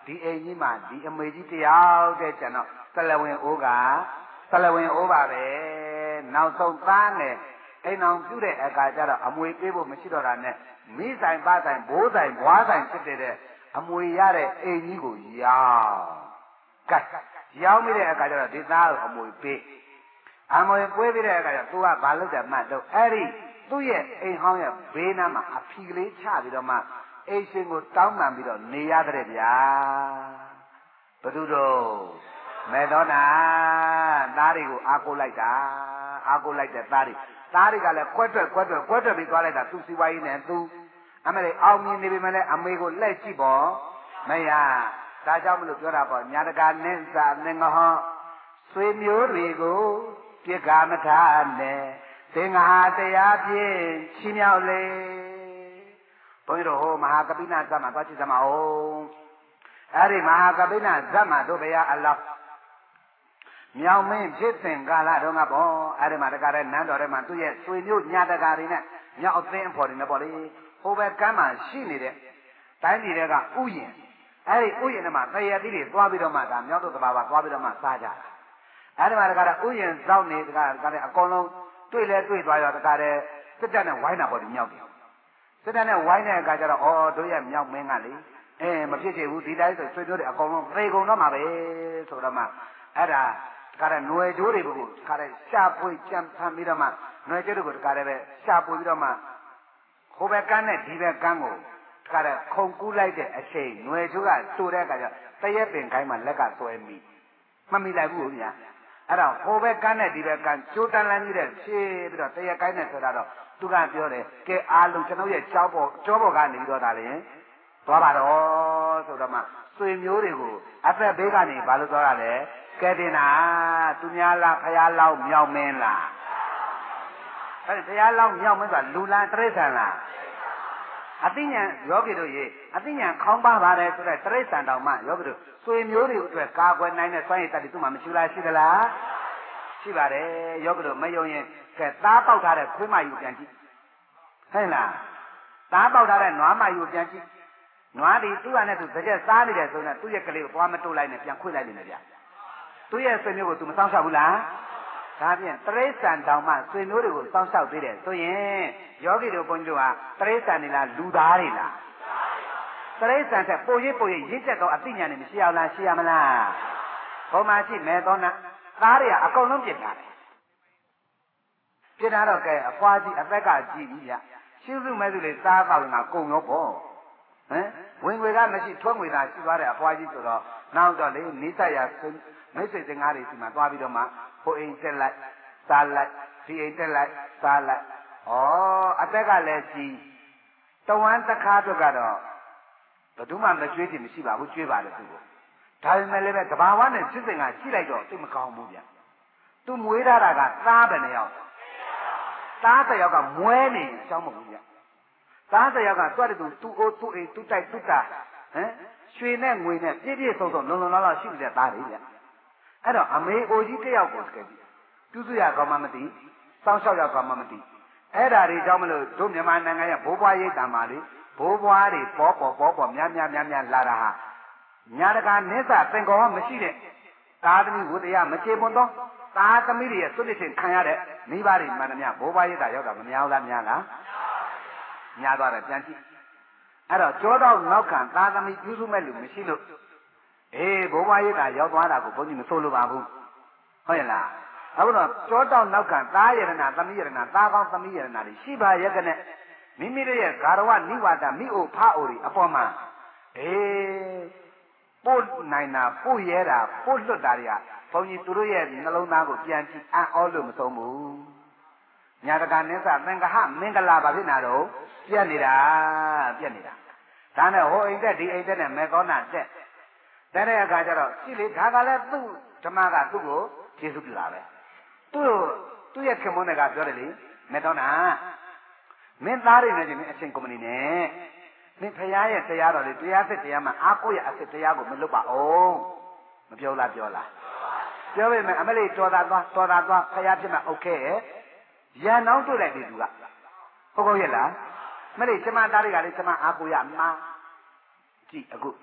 ဒီအိမ်ကြီးမှာဒီအမေကြီးတယောက်တည်းကျန်တော့ဆလဝင်အိုးကဆလဝင်အိုးပါပဲနောက်ဆုံးသားနဲ့အိမ်အောင်ပြုတဲ့အခါကျတော့အမွေပေးဖို့မရှိတော့တာနဲ့မိဆိုင်ပဆိုင်ဘိုးဆိုင်ဘွားဆိုင်ဖြစ်တဲ့အမွေရတဲ့အိမ်ကြီးကိုရောင်းကဲရောင်းမိတဲ့အခါကျတော့ဒီသားကိုအမွေပေးအမွေပေးပြီးတဲ့အခါကျတော့သူကဘာလုပ်တယ်မှတ်တော့အဲ့ဒီသူ့ရဲ့အိမ်ဟောင်းရဲ့ဘေးနားမှာအဖီကလေးချပြီးတော့မှအိမ်ရှင်ကိုတောင်းပန်ပြီးတော့နေရတဲ့ဗျာဘသူတို့မေတော်နာသားတွေကိုအားကိုးလိုက်တာအားကိုးလိုက်တဲ့သားတွေသားတွေကလည်းကွက်တွက်ကွက်တွက်ကွက်တွက်ပြီးသွားလိုက်တာသူစီဝါကြီးနဲ့သူအမေလေးအောင်မြင်နေပြီမလဲအမေကိုလှည့်ကြည့်ပေါ့မရဒါကြောင့်မလို့ပြောတာပေါ့ညာတကာနဲ့စာနဲ့ငဟောဆွေမျိုးတွေကိုပြစ်ကာမထားနဲ့သင်္ဃာတရားဖြင့်ချီးမြှောက်လေဘုန်းကြီးတို့ဟိုမဟာကပိနာဇတ်မှာသွားကြည့်စမ်းပါဦးအဲ့ဒီမဟာကပိနာဇတ်မှာတို့ဘုရားအလောင်းမြောင်မင်းဖြစ်စဉ်ကာလတုန်းကပေါ့အဲ့ဒီမှာတကားတဲ့နန်းတော်ထဲမှာသူ့ရဲ့ဆွေမျိုးညာတကာတွေနဲ့မြောက်အသင်းအဖော်တွေနဲ့ပေါ့လေဟိုဘက်ကမ်းမှာရှိနေတဲ့တိုင်းပြည်တွေကဥယျင်အဲ့ဒီဥယျင်ထဲမှာတရတိတွေသွားပြီးတော့မှဒါမြောက်တို့တဘာဝသွားပြီးတော့မှစားကြတာအဲ့ဒီမှာတကားတဲ့ဥယျင်စောင့်နေတကားတကားတဲ့အကုန်လုံးတွေ့လဲတွေ့သွားရောတကားတဲ့စစ်တပ်နဲ့ဝိုင်းတာပေါ့ဒီမြောက်တွေစစ်တပ်နဲ့ဝိုင်းတဲ့အခါကျတော့ဩတို့ရဲ့မြောက်မင်းကလေအဲမဖြစ်ချင်ဘူးဒီတိုင်းဆိုဆွေမျိုးတွေအကုန်လုံးသေကုန်တော့မှာပဲဆိုတော့မှအဲ့ဒါတကားတဲ့ຫນွယ်ကျိုးတွေကိုတကားတဲ့ရှာပွေကြံဖန်ပြီးတော့မှຫນွယ်ကျိုးတွေကိုတကားတဲ့ပဲရှာပွေပြီးတော့မှဟိုဘက်ကန်းနဲ့ဒီဘက်ကန်းကိုတကားတဲ့ခုံကူးလိုက်တဲ့အချိန်ຫນွယ်ကျိုးကတူတဲ့အခါကျတရက်ပင်ခိုင်းမှလက်ကဆွဲမိမမိလိုက်ဘူးဗျာအဲ့တော့ဟိုဘက်ကန်းနဲ့ဒီဘက်ကန်းကျိုးတန်းလန်းကြီးတဲ့ဖြည့်ပြီးတော့တရက်ကိုင်းနဲ့ဆိုတာတော့သူကပြောတယ်ကဲအားလုံးကျွန်တော်ရဲ့ကြောပေါ်ကြောပေါ်ကနေပြီးတော့ဒါလည်းသွားပါတော့ဆိုတော့မှဆွေမျိုးတွေကိုအသက်ဘေးကနေဘာလို့သွားရလဲကဲတင်တာသူများလားဖယားလောက်မြောက်မင်းလားအဲ့ဖယားလောက်မြောက်မင်းဆိုတာလူလားတရိစ္ဆာန်လားအသိဉာဏ်ယောဂီတို့ရေအသိဉာဏ်ခေါင်းပါပါတယ်ဆိုတဲ့တရိစ္ဆာန်တောင်မှယောဂီတို့ဆွေမျိုးတွေအတွက်ကာကွယ်နိုင်တဲ့စွမ်းရည်တတ်တယ်သူမှမရှိလားရှိသလားရှိပါတယ်ယောဂီတို့မယုံရင်ကဲသားပေါက်ထားတဲ့ခွေးမယူပြန်ကြည့်ဟဲ့လားသားပေါက်ထားတဲ့နွားမယူပြန်ကြည့်နွားဒီသူ့ဟာနဲ့သူတစ်ချက်စားနေတယ်ဆိုရင်သူ့ရဲ့ကလေးကိုသွားမတိုးလိုက်နဲ့ပြန်ခွေလိုက်နေတယ်ဗျသူ့ရဲ့ဆွေမျိုးကိုသူမစောင့်ရှောက်ဘူးလားဒါဖြင့်တရိစ္ဆာန်တောင်မှဆွေမျိုးတွေကိုစောင့်ရှောက်သေးတယ်ဆိုရင်ယောဂီတို့ဘုန်းကြီးတို့ဟာတရိစ္ဆာန်တွေလားလူသားတွေလားတရိစ္ဆာန်တဲ့ပိုရိပ်ပိုရိပ်ရင့်ကျက်သောအသိဉာဏ်တွေမရှိအောင်လားရှိရမလားဘုံမှာရှိမဲသောနာသားတွေကအကုန်လုံးပြစ်ထားတယ်ပြစ်ထားတော့ကဲအဖွားကြီးအသက်ကကြည့်ပြီဗျရှင်းစုမဲစုလေးစားတော့ငါကုံရောပေါ့ဟမ်ဝင်ငွေကမရှိထွက်ငွေသာရှိသွားတဲ့အဖွားကြီးဆိုတော့နောက်တော့လေနေဆက်ရမိတ်ဆွေစင်ကားတွေစီမှာသွားပြီးတော့မှဟိုအိမ်တက်လိုက်စားလိုက်ဒီအိမ်တက်လိုက်စားလိုက်ဩအသက်ကလည်းကြီးတဝမ်းတစ်ခါတော့ကတော့ဘယ်သူမှမကြွေးချင်မရှိပါဘူးကြွေးပါတယ်သူကဒါပေမဲ့လည်းပဲတဘာဝနဲ့စစ်စင်ကကြည့်လိုက်တော့သိမကောင်းဘူးဗျသူမွေးထားတာကသားပဲနဲ့ရောက်သားတစ်ယောက်ကမွဲနေအကြောင်းမဟုတ်ဘူးဗျသားတစ်ယောက်ကတွတ်တူသူ့အိုးသူ့အိမ်သူ့တိုက်သူ့တာဟမ်ရွှေနဲ့ငွေနဲ့ပြည့်ပြည့်စုံစုံလုံလုံလောက်လောက်ရှိနေတဲ့သားတွေဗျအဲ့တော့အမေအိုကြီးတစ်ယောက်ကိုတကယ်ကြီးပြုစုရကောင်းမှမသိစောင့်ရှောက်ရကောင်းမှမသိအဲ့ဓာတွေကြောင့်မလို့တို့မြန်မာနိုင်ငံရဲ့ဘိုးဘွားရိပ်တံပါလေဘိုးဘွားတွေပေါ်ပေါ်ပေါ်ပေါ်များများများများလာတာဟာညာတကာနင်းစာသင်္ကောမရှိတဲ့သာသမီဝတ္တရားမကျေပွန်သောသာသမီတွေရဲ့စွန့်စ်ခံရတဲ့မိဘတွေမှန်သမျှဘိုးဘွားရိပ်တာရောက်တာမများလားများလားများသွားတယ်ပြန်ကြည့်အဲ့တော့ကြောတော့နောက်ခံသာသမီပြုစုမဲ့လူမရှိလို့အေးဘိုးဘွားရိပ်တာရောက်သွားတာကိုဘုန်းကြီးမဆိုလိုပါဘူးဟုတ်ရဲ့လားအခုတော့ကြောတော့နောက်ခံသားယရဏသမီးယရဏသားကောင်းသမီးယရဏတွေရှိပါရဲ့ကနဲ့မိမိတို့ရဲ့ဂါရဝနိဝါဒမိအိုဖအိုတွေအပေါ်မှာအေးပို့နိုင်တာပို့ရဲတာပို့လွတ်တာတွေကဘုန်းကြီးသူတို့ရဲ့နှလုံးသားကိုပြန်ကြည့်အံ့ဩလို့မဆုံးဘူးညာတကာနင်းစသင်္ကဟမင်္ဂလာဘာဖြစ်နာတော့ပြက်နေတာပြက်နေတာဒါနဲ့ဟိုအိမ်တက်ဒီအိမ်တက်နဲ့မေကောနာတက်တဲ့တဲ့အခါကျတော့ကြည့်လေဒါကလည်းသူ့ဓမ္မကသူ့ကိုကျေစုပြုတာပဲသူ့သူ့ရဲ့ခင်မွန်းတွေကပြောတယ်လေမေကောနာမင်းသားတွေနဲ့ချင်းအချင်းကွန်မဏီနဲ့မင်းဖရာရဲ့တရားတော်လေးတရားစစ်တရားမှာအားကိုးရအစစ်တရားကိုမလွတ်ပါအောင်မပြောလားပြောလားပြောပေမဲ့အမလေးတော်တာသွားတော်တာသွားဖရာဖြစ်မှာဟုတ်ခဲ့ရန်အောင်တွေ့လိုက်ပြီသူကဟုတ်ကောရဲ့လားမလေးကျမသားတွေကလည်းကျမအားကိုးရမှာကြည့်အခု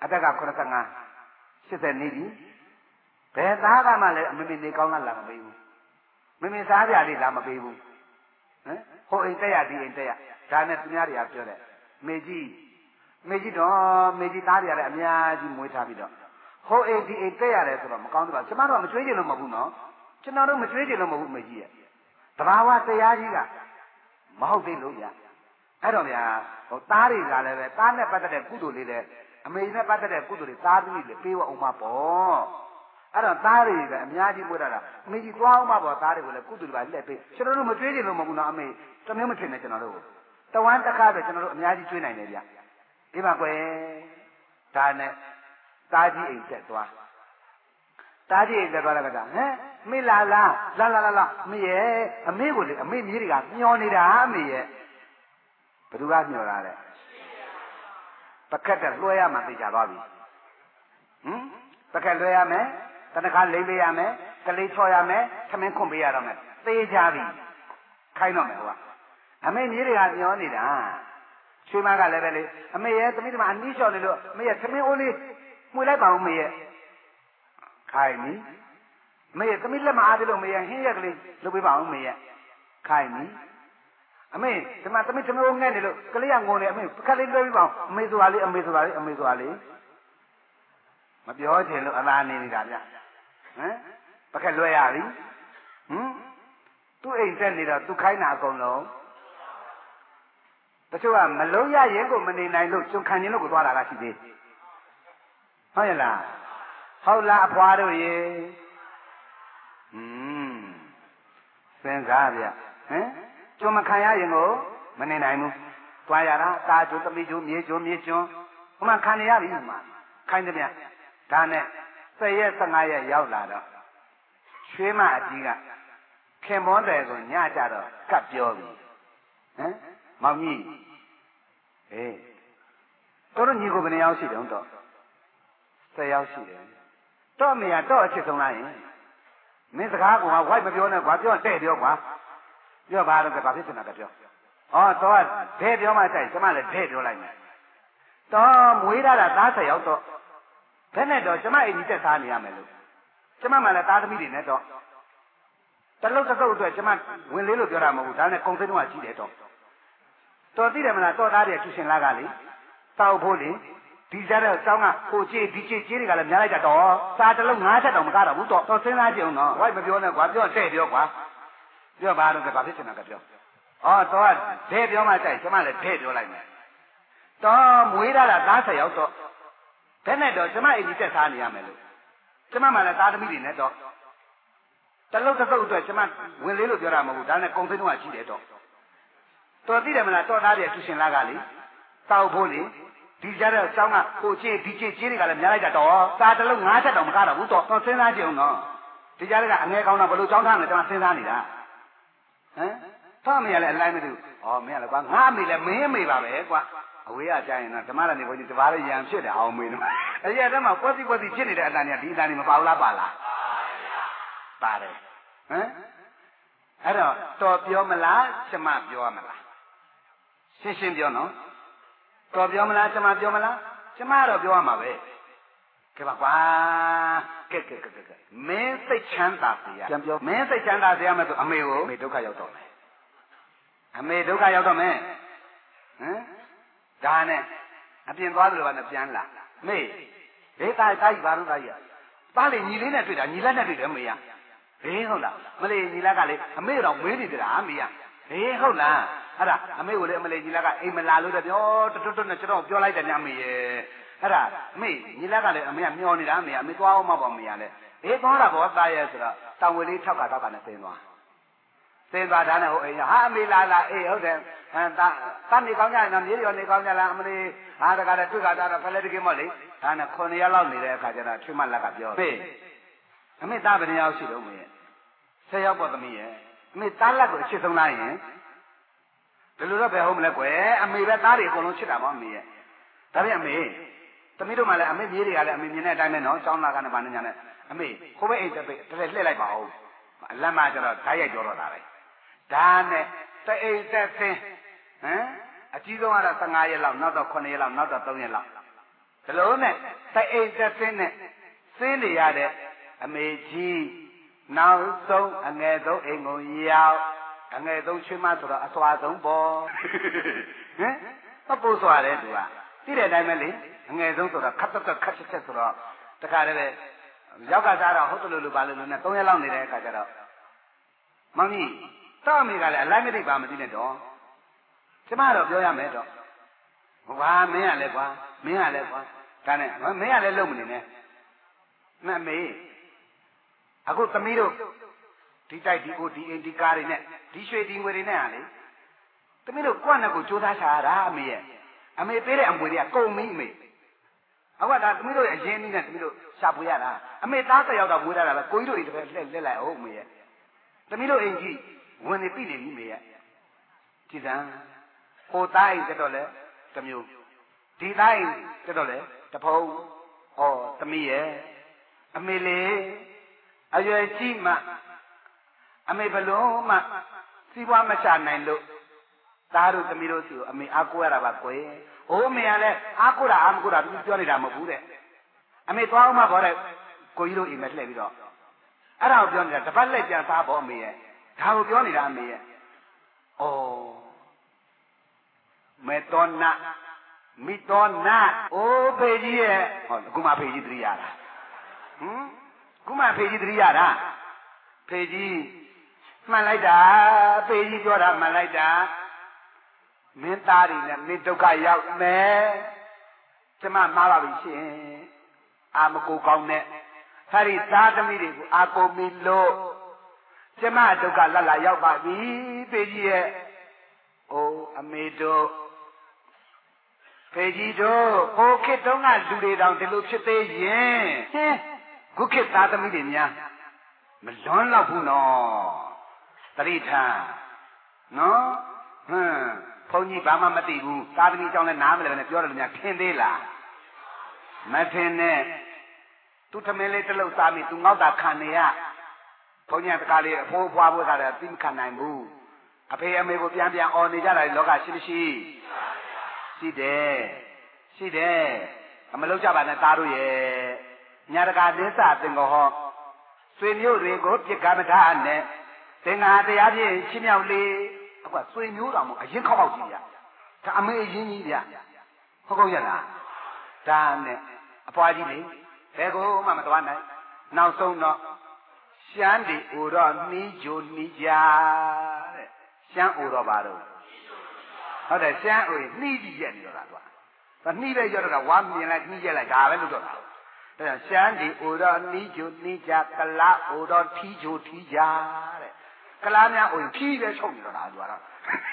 အသက်ကခုနှစ်ဆယ့်ငါ ရှစ်ဆယ်နေပြီဘယ်သားကမှလည်းမမေနေကောင်းလာမပေးဘူးမမေစားကြလေးလာမပေးဘူးဟမ်ဟိုအိမ်တက်ရဒီအိမ်တက်ရဒါနဲ့သူများတွေကပြောတယ်မေကြီးမေကြီးတော့မေကြီးသားတွေရတယ်အများကြီးမွေးထားပြီးတော့ဟိုအိမ်ဒီအိမ်တက်ရတယ်ဆိုတော့မကောင်းဘူးကျမတို့ကမကြွေးကြလို့မဟုတ်ဘူးနော်ကျွန်တော်တို့မကြွေးကြလို့မဟုတ်ဘူးမေကြီးရဲ့တဘာဝတရားကြီးကမဟုတ်သေးလို့ရအဲ့တော့ဗျာဟိုသားတွေကလည်းပဲသားနဲ့ပတ်သက်တဲ့ကုသိုလ်လေးတဲ့အမေနဲ့ပတ်သက်တဲ့ကုသိုလ်တွေသားသမီးတွေပေးဝအောင်မပေါ့အဲ့တော့သားတွေကအများကြီးပို့တာလားအမေကြီးသွားအောင်မပေါ့သားတွေကိုလည်းကုသိုလ်တွေပါလက်ပေးကျွန်တော်တို့မကြွေးကြလို့မဟုတ်ဘူးနော်အမေတမျိုးမထင်နဲ့ကျွန်တော်တို့တဝမ်းတစ်ခါပဲကျွန်တော်တို့အများကြီးကျွေးနိုင်တယ်ဗျဒီမှာကွယ်ဒါနဲ့သားကြီးအိမ်တက်သွားသားကြီးအိမ်တက်သွားတဲ့ကဟမ်မေလာလာလာလာလာလာအမေရဲ့အမေကိုလေအမေမြေးတွေကမျောနေတာအမေရဲ့ဘယ်သူကမျောတာလဲပကတ်ကလွှဲရမှသိကြသွားပြီဟမ်ပကတ်လွှဲရမယ်တနခါလိမ့်ပေးရမယ်ကလေးချော်ရမယ်သမင်းခွန်ပေးရတော့မယ်သေကြပြီခိုင်းတော့မယ်ဟိုကအမေမြေးတွေကမျောနေတာချွေးမကလည်းပဲလေအမေရဲ့သမီးတမအနီးလျှော်နေလို့အမေရဲ့သမင်းအိုးလေးမှွေလိုက်ပါဦးမေရဲ့ခိုင်းပြီအမေရဲ့သမီးလက်မအားသေးလို့မေရဲ့ဟင်းရက်ကလေးလုပ်ပေးပါဦးမေရဲ့ခိုင်းပြီအမေဒီမှာသမီးသမီးအိုးငဲ့နေလို့ကလေးကငုံနေအမေပကတ်လေးလွှဲပေးပါဦးအမေဆိုတာလေးအမေဆိုတာလေးအမေဆိုတာလေးမပြောချင်လို့အသာနေနေတာဗျဟမ်ပကတ်လွှဲရပြီဟမ်သူ့အိမ်တက်နေတော့သူခိုင်းတာအကုန်လုံးတချို့ကမလုံးရရင်ကိုမနေနိုင်လို့ကျွန်ခံရင်လို့ကိုသွားတာကရှိသေးဟုတ်ရဲ့လားဟုတ်လားအဖွားတို့ရေဟင်းစဉ်းစားဗျဟမ်ကျွန်မခံရရင်ကိုမနေနိုင်ဘူးသွားရတာตาကျွသမီးကျွမြေကျွမြေကျွဟိုမှာခံရပြီမှာခိုင်းတယ်ဗျဒါနဲ့ဆယ်ရက်ဆယ့်ငါရက်ရောက်လာတော့ရွှေမအကြီးကခင်မောတယ်ကိုညကြတော့ကပ်ပြောပြီဟမ်မောင်ကြီးအေးတို့တို့ညီကိုဘယ်နှယောက်ရှိတုံးတော့ဆယ်ယောက်ရှိတယ်တော့အမေကတော့အချစ်ဆုံးလားယင်မင်းစကားကဝိုက်မပြောနဲ့ကွာပြောတဲ့ပြောကွာပြောပါတော့ကဘာဖြစ်ချင်တာကပြောဩတော့ဒဲပြောမှဆိုင်ကျမလည်းဒဲပြောလိုက်မယ်တော့မွေးရတာသားဆယ်ယောက်တော့ဘယ်နဲ့တော့ကျမအိမ်ကြီးတက်စားနေရမယ်လို့ကျမမှလည်းသားသမီးတွေနဲ့တော့တလုတ်တကုတ်အတွက်ကျမဝင်လေးလို့ပြောတာမဟုတ်ဘူးဒါနဲ့ကုံစိတ်တော့ရှိတယ်တော့တော်သိတယ်မလားတော်သားတွေကျူရှင်လာကလေတောက်ဖို့လေဒီကြတဲ့စောင်းကဟိုကြည့်ဒီကြည့်ကြီးတွေကလည်းများလိုက်တာတော့စားတလုံးငါးချက်တော့မကားတော့ဘူးတော့တော့စဉ်းစားကြည့်အောင်နော်ဝိုက်မပြောနဲ့ကွာပြောတဲ့ပြောကွာပြောပါတော့ကဘာဖြစ်ချင်တာကပြောဩတော့ဒဲပြောမှတိုက်ကျမလည်းဒဲပြောလိုက်မယ်တော့မွေးရတာသားဆယ်ယောက်တော့ဘယ်နဲ့တော့ကျမအိမ်ကြီးတက်စားနေရမယ်လို့ကျမမှလည်းသားသမီးတွေနဲ့တော့တလုတ်တကုတ်အတွက်ကျမဝင်လေးလို့ပြောတာမဟုတ်ဘူးဒါနဲ့ကုံစိတ်တော့ရှိတယ်တော့တော်သိတယ်မလားတော်သားတွေကျူရှင်လာကလေတောက်ဖို့လေဒီကြတဲ့စောင်းကဟိုကြည့်ဒီကြည့်ကြီးတွေကလည်းများလိုက်တာတော့စားတလုံးငါးချက်တော့မကားတော့ဘူးတော့တော့စဉ်းစားကြည့်အောင်နော်ဒီကြတဲ့ကအငဲကောင်းတော့ဘယ်လိုကြောင်းထားလဲကျွန်တော်စဉ်းစားနေတာဟမ်တော့မရလဲအလိုက်မသိဘူးဩမင်းကလည်းကွာငါအမေလည်းမင်းအမေပါပဲကွာအဝေးကကြာရင်တော့ဓမ္မရနေဘုန်းကြီးတပါးလေးရံဖြစ်တယ်အောင်မေးတော့အရက်တည်းမှာပွက်စီပွက်စီဖြစ်နေတဲ့အတန်ကြီးဒီအတန်ကြီးမပါဘူးလားပါလားပါတယ်ဟမ်အဲ့တော့တော်ပြောမလားကျမပြောမလားရှင်းရှင်းပြောနော်တော်ပြောမလားကျမပြောမလားကျမတော့ပြောရမှာပဲကဲပါကွာကဲကဲကဲကဲမင်းစိတ်ချမ်းသာစေရပြန်ပြောမင်းစိတ်ချမ်းသာစေရမယ်ဆိုအမေကိုအမေဒုက္ခရောက်တော့မယ်အမေဒုက္ခရောက်တော့မယ်ဟမ်ဒါနဲ့အပြင်သွားတယ်လို့ကလည်းပြန်လာမေဒေတာတာကြီးဘာလို့တာကြီးသားလေညီလေးနဲ့တွေ့တာညီလက်နဲ့တွေ့တယ်မေရဟေးဟုတ်လားမလေးညီလက်ကလေအမေတော့မေးနေကြတာအမေရဟေးဟုတ်လားအဲ့ဒါအမေကိုလေအမလေးညီလက်ကအိမ်မလာလို့တပြောတွတ်တွတ်နဲ့ကျွန်တော်ပြောလိုက်တယ်ညမေရဲ့အဲ့ဒါအမေညီလက်ကလည်းအမေကမျောနေတာအမေကအမေသွားအောင်မပေါ့အမေကလည်းဟေးသွားတာပေါ့သားရဲ့ဆိုတော့တောင်ဝေလေးထောက်ကထောက်ကနဲ့ဆင်းသွားဆင်းသွားတာနဲ့ဟိုအိမ်ဟာအမေလာလာအေးဟုတ်တယ်ဟမ်တာတာနေကောင်းကြရင်တော့မြေရောနေကောင်းကြလားအမလေးဟာတကားတဲ့တွေ့ကြတော့ဖလဲတကယ်မို့လေဒါနဲ့ခုနှစ်ရက်လောက်နေတဲ့အခါကျတော့ထွေးမလက်ကပြောဟေးအမေသားဘယ်နှယောက်ရှိတော့မေရဲ့ဆယ်ယောက်ပေါ့သမီးရဲ့အမေသားလက်ကိုအချစ်ဆုံးလားယင်ဒီလိုတော့ဘယ်ဟုတ်မလဲကွယ်အမေပဲသားတွေအကုန်လုံးချစ်တာပေါ့အမေရဲ့ဒါပြန်အမေသမီးတို့မှလည်းအမေမြေးတွေကလည်းအမေမြင်တဲ့အတိုင်းပဲနော်ចောင်းလာကနေဗာနေညာနဲ့အမေခိုးပဲအိမ်တက်ပဲတလဲလှည့်လိုက်ပါဦးအလတ်မှကျတော့ဓာတ်ရိုက်ကြောတော့တာပဲဒါနဲ့တအိမ်တက်ဆင်းဟမ်အကြီးဆုံးကတော့ဆယ့်ငါရက်လောက်နောက်တော့ခုနှစ်ရက်လောက်နောက်တော့သုံးရက်လောက်ဒီလိုနဲ့တအိမ်တက်စင်းနဲ့စင်းနေရတဲ့အမေကြီးနောက်ဆုံးအငယ်ဆုံးအိမ်ကိုရောက်အငယ်ဆုံးချွေးမဆိုတော့အစွာဆုံးပေါ့ဟင်မပိုးစွာတယ်သူကသိတဲ့အတိုင်းပဲလေအငယ်ဆုံးဆိုတော့ခတ်တက်ခတ်ချက်ချက်ဆိုတော့တခါတည်းပဲရောက်ကစားတော့ဟုတ်တယ်လို့လို့ပါလို့နဲ့သုံးရက်လောက်နေတဲ့အခါကျတော့မောင်ကြီးတောက်အမေကလည်းအလိုက်မသိပါမသိနဲ့တော့ကျမတော့ပြောရမယ်တော့ဘာမင်းရလဲကွာမင်းရလဲကွာဒါနဲ့မင်းရလဲလုံမနေနဲ့မမေအခုသမီးတို့ဒီတိုက်ဒီကိုဒီအိမ်ဒီကားတွေနဲ့ဒီရွှေဒီငွေတွေနဲ့ဟာလေသမီးတို့ကွက်နဲ့ကိုကြိုးစားချာတာအမေရဲ့အမေပေးတဲ့အမွေတွေကကုန်ပြီအမေအခုကဒါသမီးတို့ရဲ့အရင်နည်းနဲ့သမီးတို့ရှာဖွေရတာအမေသားတစ်ယောက်တော့မွေးရတာပဲကိုကြီးတို့အိမ်တစ်ဖက်လှည့်လှည့်လိုက်အောင်အမေရဲ့သမီးတို့အိမ်ကြီးဝင်နေပြီနေပြီအမေရဲ့ကြည်စံဟိုသားအိမ်တက်တော့လဲတစ်မျိုးဒီသားအိမ်တက်တော့လဲတဖုံးဩသမီးရဲ့အမေလေအရွယ်ကြီးမှအမေဘလုံးမှစီးပွားမချနိုင်လို့သားတို့သမီးတို့စီကိုအမေအားကိုးရတာပါကွယ်။အိုးမေကလည်းအားကိုးတာအားမကိုးတာသူပြောနေတာမဟုတ်ဘူးတဲ့။အမေသွားအောင်မပေါ်တဲ့ကိုကြီးတို့အိမ်မလှည့်ပြီးတော့အဲ့ဒါကိုပြောနေတာတပတ်လက်ပြန်စားပေါ်အမေရဲ့ဒါကိုပြောနေတာအမေရဲ့။အော်မေတော်နာမိတော်နာအိုးဖေကြီးရဲ့ဟောအခုမှဖေကြီးသတိရတာ။ဟမ်ခုမှဖေကြီးသတိရတာဖေကြီးမှန်လိုက်တာဖေကြီးပြောတာမှန်လိုက်တာမင်းသားတွေနဲ့မင်းဒုက္ခရောက်မယ်ကျမမှားပါပြီရှင်အာမကိုကောင်းနဲ့ဟာဒီသားသမီးတွေကိုအာကိုမီလို့ကျမဒုက္ခလက်လာရောက်ပါပြီဖေကြီးရဲ့အိုးအမေတို့ဖေကြီးတို့ဟိုခေတ်တုန်းကလူတွေတောင်ဒီလိုဖြစ်သေးရင်ဟင်းခုခေတ်သားသမီးတွေများမလွန်းတော့ဘူးနော်တတိထားနော်ဟမ်ဘုန်းကြီးဘာမှမသိဘူးသားသမီးကြောင့်လည်းနားမလဲနဲ့ပြောတယ်လို့များထင်သေးလားမထင်နဲ့သူထမင်းလေးတစ်လုံးစားမိသူငေါ့တာခံနေရဘုန်းကြီးတကားလေးအဖိုးဖွားဖို့ကလည်းသိမခံနိုင်ဘူးအဖေအမေကိုပြန်ပြန်អော်နေကြတာလောကရှိမရှိရှိတယ်ရှိတယ်အမလုပ်ကြပါနဲ့သားတို့ရဲ့ညာတကာသစ္စာသင်္ကောဟောဆွေမျိုးတွေကိုပြစ်ကမထားနဲ့သင်္ဃာတရားဖြင့်ရှင်းမြောက်လေအခုဆွေမျိုးတော်မို့အရင်ခောက်ခောက်ကြည့်ရဒါအမေအရင်ကြီးဗျဟုတ်ကောရလားဒါနဲ့အဖွားကြီးလေဘယ်ကိုမှမသွားနိုင်နောက်ဆုံးတော့ရှမ်းဒီအိုတော့နှီးကြိုနှီးကြတဲ့ရှမ်းအိုတော့ပါတော့ဟုတ်တယ်ရှမ်းအိုနှီးကြည့်ရက်နေတော့တာကွာဒါနှီးပဲရောက်တော့ဝါမြင်လိုက်နှီးရက်လိုက်ဒါပဲလို့တော့တာဒါရှမ်းဒီအိုတော့နှီးကြိုနှီးကြကလားအိုတော့ထီးကြိုထီးကြတဲ့ကလားများအိုထီးပဲချုပ်နေတော့တာသူကတော့ဒါ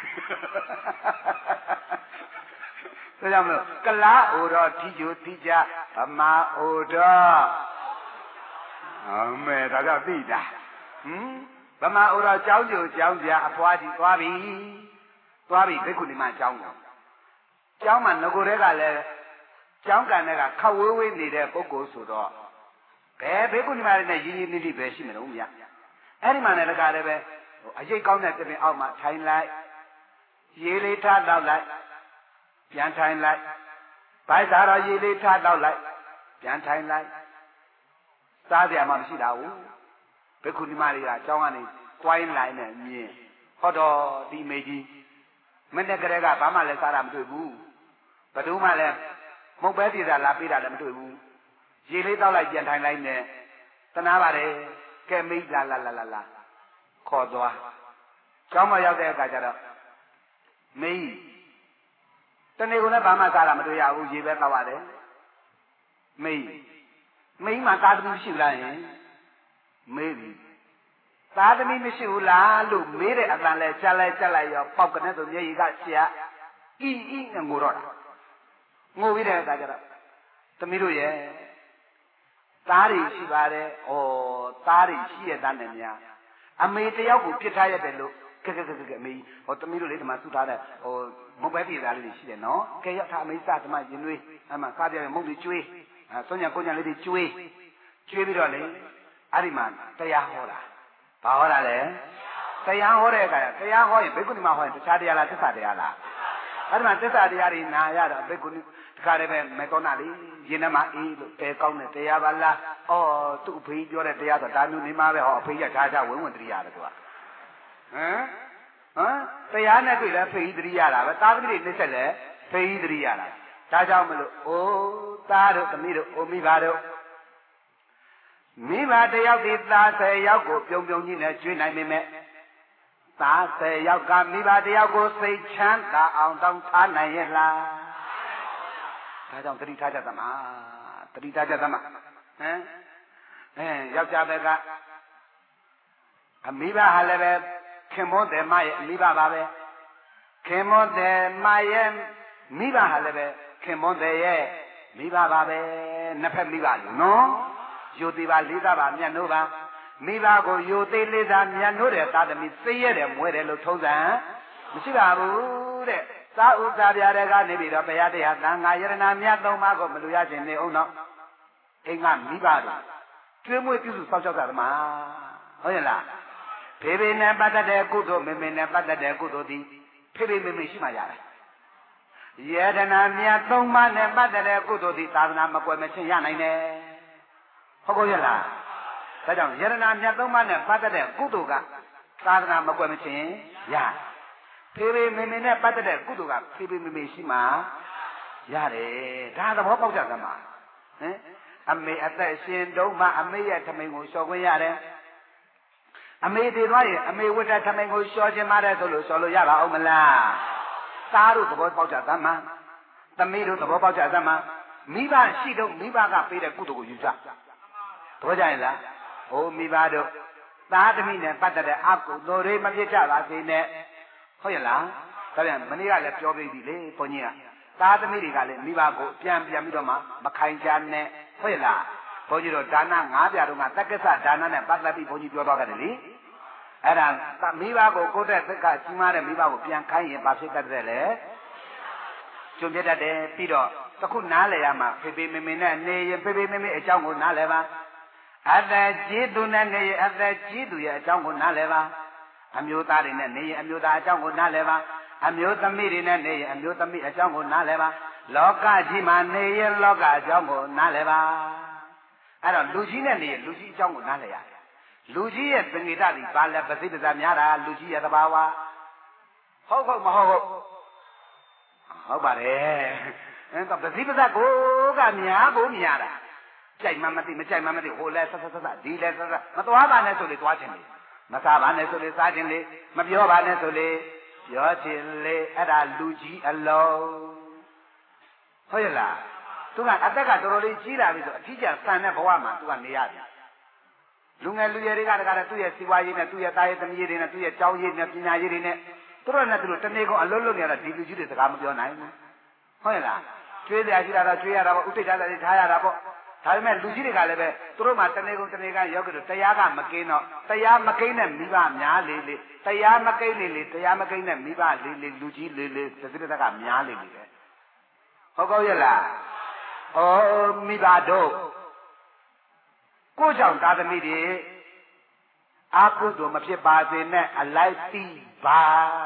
ကြောင့်မလို့ကလားအိုတော့ထီးကြိုထီးကြဗမာအိုတော့အမေဒါကြောင့်သိတာဟမ်ဗမာအိုတော့ကြောင်းကြိုကြောင်းပြအဖွားကြီးသွားပြီသွားပြီဘိက္ခုနီမအကြောင်းကိုကျောင်းမှာငကိုတွေကလည်းကျောင်းကန်တွေကခက်ဝေးဝေးနေတဲ့ပုဂ္ဂိုလ်ဆိုတော့ဘယ်ဘိက္ခုနီမတွေနဲ့ရင်းရင်းနှီးနှီးပဲရှိမလို့မရအဲ့ဒီမှာလည်းတကားလည်းပဲအရိပ်ကောင်းတဲ့ပြင်အောက်မှာထိုင်လိုက်ရေလေးထားတော့လိုက်ပြန်ထိုင်လိုက်ဘိုက်စားတော့ရေလေးထားတော့လိုက်ပြန်ထိုင်လိုက်စားကြရမှမရှိတာဘူးဘိက္ခုနီမတွေကကျောင်းကနေတွိုင်းလိုက်နဲ့မြင်ဟောတော့ဒီမေကြီးမနေ့ကလေးကဘာမှလည်းစားတာမတွေ့ဘူးဘယ်သူမှလည်းမုတ်ပဲပြည်သာလာပေးတာလည်းမတွေ့ဘူးရေလေးတောက်လိုက်ပြန်ထိုင်လိုက်နဲ့တနာပါတယ်ကဲမိလာလာလာလာခေါ်သွားကျောင်းမရောက်တဲ့အခါကျတော့မင်းတနေ့ကလည်းဘာမှစားတာမတွေ့ရဘူးရေပဲတောက်ရတယ်မင်းမင်းမှသားသမီးရှိလားယင်မေးပြီသားသမီးမရှိဘူးလားလို့မေးတဲ့အတန်လဲချက်လိုက်ချက်လိုက်ရောပေါက်ကနေဆိုမျက်ရည်ကရှာအီအီနဲ့ငိုတော့တာငိုပြီးတဲ့အခါကျတော့သမီးတို့ရဲ့သားတွေရှိပါတယ်ဩသားတွေရှိရတဲ့နဲ့များအမေတယောက်ကိုပြစ်ထားရတယ်လို့ကဲကဲကဲကဲအမေဟောသမီးတို့လေးဒီမှာစုထားတဲ့ဟိုမုတ်ပဲပြည်သားလေးတွေရှိတယ်နော်ကဲရောက်ထားအမေစဓမ္မရင်သွေးအမှစားပြရမုတ်တွေကျွေးအဲဆွညာကိုညာလေးတွေကျွေးကျွေးပြီးတော့လေအဲ့ဒီမှာတရားဟောတာဘာဟောတာလဲတရားဟောတဲ့အခါတရားဟောရင်ဘိက္ခုနီမဟောရင်တခြားတရားလားသစ္စာတရားလားသအဲ့ဒါသစ္စာတရားတွေနာရတော့ဘိက္ခုနီတခါတည်းပဲမေသောနာလေးရင်းနှမအေးလို့တဲကောင်းတဲ့တရားပါလားဩသူ့အဖေပြောတဲ့တရားဆိုဒါမျိုးနေမှာပဲဟောအဖေကဒါကြဝင်ဝင်တရိရတယ်သူကဟမ်ဟမ်တရားနဲ့တွေ့လဲဖေးတရိရတာပဲသားသမီးတွေနှိမ့်ဆက်လဲဖေးတရိရတာဒါကြောင့်မလို့အိုးသားတို့သမီးတို့အိုမိဘတို့မိဘတယောက်ဒီသားဆယ်ယောက်ကိုပြုံပြုံကြီးနဲ့ကျွေးနိုင်ပေမဲ့သားဆယ်ယောက်ကမိဘတယောက်ကိုစိတ်ချမ်းသာအောင်တောင်းထားနိုင်ရဲ့လားဒါကြောင့်တတိထားကြသမှာတတိထားကြသမှာဟမ်အဲယောက်ျားဘက်ကအမိဘဟာလည်းပဲခင်မောတယ်မရဲ့အမိဘပါပဲခင်မောတယ်မရဲ့မိဘဟာလည်းပဲခင်မောတယ်ရဲ့မိဘပါပဲနှစ်ဖက်မိဘလို့နော်ယိုသေးပါလေးစားပါမြတ်နိုးပါမိဘကိုယိုသေးလေးစားမြတ်နိုးတဲ့သာသမီသိရတဲ့မွဲတယ်လို့ထုံးစံမရှိပါဘူးတဲ့သာဥစားပြတဲ့ကနေပြီးတော့ဘုရားတရားသံဃာယရဏမြတ်သုံးပါးကိုမလူရခြင်းနေအောင်တော့အိမ်ကမိဘတို့ကျွေးမွေးပြုစုစောင့်ရှောက်တာမှာဟုတ်ရဲ့လားဖေဖေနဲ့ပတ်သက်တဲ့ကုသိုလ်မေမေနဲ့ပတ်သက်တဲ့ကုသိုလ်ဒီဖေဖေမေမေရှိမှရတယ်ယရဏမြတ်သုံးပါးနဲ့ပတ်သက်တဲ့ကုသိုလ်ဒီသာသနာမကွယ်မချင်းရနိုင်တယ်ဟုတ်ကောရဲ့လားဒါကြောင့်ယရဏမြတ်သုံးပါးနဲ့ပတ်သက်တဲ့ကုသိုလ်ကသာသနာမကွယ်မချင်းရဖေဖေမေမေနဲ့ပတ်သက်တဲ့ကုသိုလ်ကဖေဖေမေမေရှိမှရတယ်ဒါသဘောပေါက်ကြသမှာဟင်အမေအသက်ရှင်တုန်းမှအမေရဲ့ထမိန်ကိုလျှော်ခွင့်ရတယ်အမေတည်သွားရင်အမေဝတ္တထမိန်ကိုလျှော်ခြင်းမတဲ့ဆိုလို့လျှော်လို့ရပါအောင်မလားသားတို့သဘောပေါက်ကြသမှာသမီးတို့သဘောပေါက်ကြသမှာမိဘရှိတော့မိဘကပေးတဲ့ကုသိုလ်ကိုယူကြသဘောကြရင်လားဟိုမိဘတို့သားသမီးနဲ့ပတ်သက်တဲ့အကုသိုလ်တွေမဖြစ်ကြပါစေနဲ့ဟုတ်ရဲ့လားဒါပြန်မနေ့ကလည်းပြောပြီးပြီလေဘုန်းကြီးကသားသမီးတွေကလည်းမိဘကိုပြန်ပြန်ပြီးတော့မှမခိုင်ကြနဲ့ဟုတ်ရဲ့လားဘုန်းကြီးတို့ဒါနငါးပြားတို့ကတက္ကသဒါနနဲ့ပတ်သက်ပြီးဘုန်းကြီးပြောတော့ကြတယ်လေအဲ့ဒါမိဘကိုကိုယ့်တဲ့သက်ကကြီးမားတဲ့မိဘကိုပြန်ခိုင်းရင်ဘာဖြစ်တတ်တယ်လဲကျွံပြတတ်တယ်ပြီးတော့တခုနားလည်ရမှာဖေဖေမေမေနဲ့နေရင်ဖေဖေမေမေအကြောင်းကိုနားလည်ပါအသက်ကြီးသူနဲ့နေရင်အသက်ကြီးသူရဲ့အကြောင်းကိုနားလည်ပါအမျိုးသားတွေနဲ့နေရင်အမျိုးသားအကြောင်းကိုနားလည်ပါအမျိုးသမီးတွေနဲ့နေရင်အမျိုးသမီးအကြောင်းကိုနားလည်ပါလောကကြီးမှာနေရင်လောကအကြောင်းကိုနားလည်ပါအဲ့တော့လူကြီးနဲ့နေရင်လူကြီးအကြောင်းကိုနားလည်ရတယ်လူကြီးရဲ့ပင်ကိတတိဘာလဲပစိပ္ပဇာများတာလူကြီးရဲ့သဘာဝဟုတ်ဟုတ်မဟုတ်ဟုတ်ဟုတ်ပါတယ်အဲ့တော့ပစိပ္ပဇာကိုကများကိုများတာကြိုက်မှမသိမကြိုက်မှမသိဟိုလဲဆက်ဆက်ဆက်ဒီလဲဆက်ဆက်မသွားပါနဲ့ဆိုလေသွားခြင်းလေမစားပါနဲ့ဆိုလေစားခြင်းလေမပြောပါနဲ့ဆိုလေပြောခြင်းလေအဲ့ဒါလူကြီးအလုံးဟုတ်ရဲ့လားသူကအသက်ကတော်တော်လေးကြီးလာပြီဆိုအထီးကျန်ဆန်တဲ့ဘဝမှာသူကနေရတယ်လူငယ်လူရွယ်တွေကတကားသူ့ရဲ့စီဝါရေးနဲ့သူ့ရဲ့သားရေးသမီးရေးတွေနဲ့သူ့ရဲ့ကျောင်းရေးနဲ့ပညာရေးတွေနဲ့သူတို့နဲ့သူတို့တနေ့ကုန်အလုံးလုံးနေရတာဒီလူကြီးတွေစကားမပြောနိုင်ဘူးဟုတ်ရဲ့လားကျွေးတရားရှိတာတော့ကျွေးရတာပေါ့ဥတိတ်တာလည်းထားရတာပေါ့ဒါပေမဲ့လူကြီးတွေကလည်းပဲသူတို့မှတနေ့ကုန်တနေ့ကရောက်ကြလို့တရားကမကင်းတော့တရားမကင်းတဲ့မိဘများလေလေတရားမကင်းလေလေတရားမကင်းတဲ့မိဘလေလေလူကြီးလေလေသတိတက်ကများလေလေပဲဟုတ်ကောရဲ့လားဩမိဘတို့ကိုကြောင့်သားသမီးတွေအာကုသိုလ်မဖြစ်ပါစေနဲ့အလိုက်တိပါ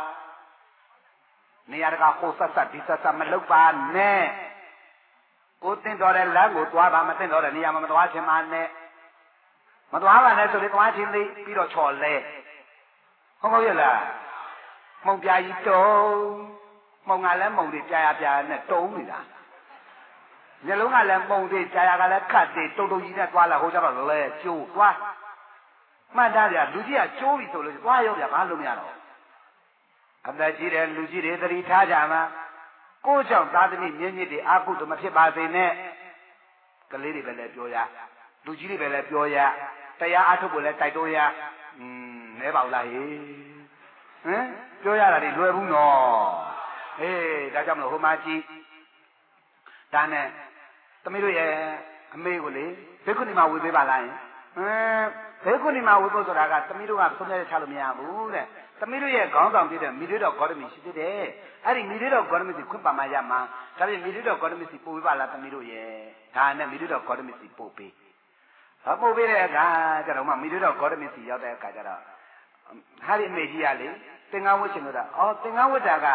နေရာတကာဟိုဆက်ဆက်ဒီဆက်ဆက်မလုပ်ပါနဲ့ကိုတင်တော်တဲ့လမ်းကိုသွားပါမတင်တော်တဲ့နေရာမှာမသွားခြင်းမနဲ့မသွားပါနဲ့ဆိုရင်သွားခြင်းသိပြီးတော့ချော်လဲဟုတ်ဟုတ်ရဲ့လားမုံပြာကြီးတုံးမုံကလည်းမုံတွေပြာရပြာနဲ့တုံးနေတာညလုံးကလည်းမုံတွေကြာရကလည်းခတ်တွေတုံတုံကြီးနဲ့သွားလာဟိုကြတော့လဲကျိုးသွားမှတ်သားကြလူကြီးကကျိုးပြီဆိုလို့သွားရောက်ပြဘာလို့မရတော့အသက်ကြီးတဲ့လူကြီးတွေသတိထားကြမှာကိုကြောင့်သားသမီးမြင့်မြင့်တွေအာကုသို့မဖြစ်ပါစေနဲ့ကလေးတွေပဲလည်းပြောရလူကြီးတွေပဲလည်းပြောရတရားအထုတ်ကိုလည်းတိုက်တော့ရอืมနဲပါလားဟေးဟမ်ပြောရတာတွေလွယ်ဘူးနော်ဟေးဒါကြောင့်မလို့ဟိုမှာကြည့်ဒါနဲ့သမီးတို့ရဲ့အမေကိုလေဘေကုဏီမှာဝေပေးပါလားဟမ်ဘေကုဏီမှာဝေဖို့ဆိုတာကသမီးတို့ကဆုံးဖြတ်ချလို့မရဘူးတဲ့သမီးတို့ရဲ့ခေါင်းဆောင်ဖြစ်တဲ့မိတွေတော်ဂေါတမီရှိသေးတယ်အဲ့ဒီမိတွေတော်ဂေါတမီစီခွင့်ပါမရမှာဒါပြင်မိတွေတော်ဂေါတမီစီပို့ပေးပါလားသမီးတို့ရဲ့ဒါနဲ့မိတွေတော်ဂေါတမီစီပို့ပေးဟောပို့ပေးတဲ့အခါကျတော့မှမိတွေတော်ဂေါတမီစီရောက်တဲ့အခါကျတော့ဟာဒီအမေကြီးကလေသင်္ကန်းဝတ်ချင်လို့တာအော်သင်္ကန်းဝတ်တာက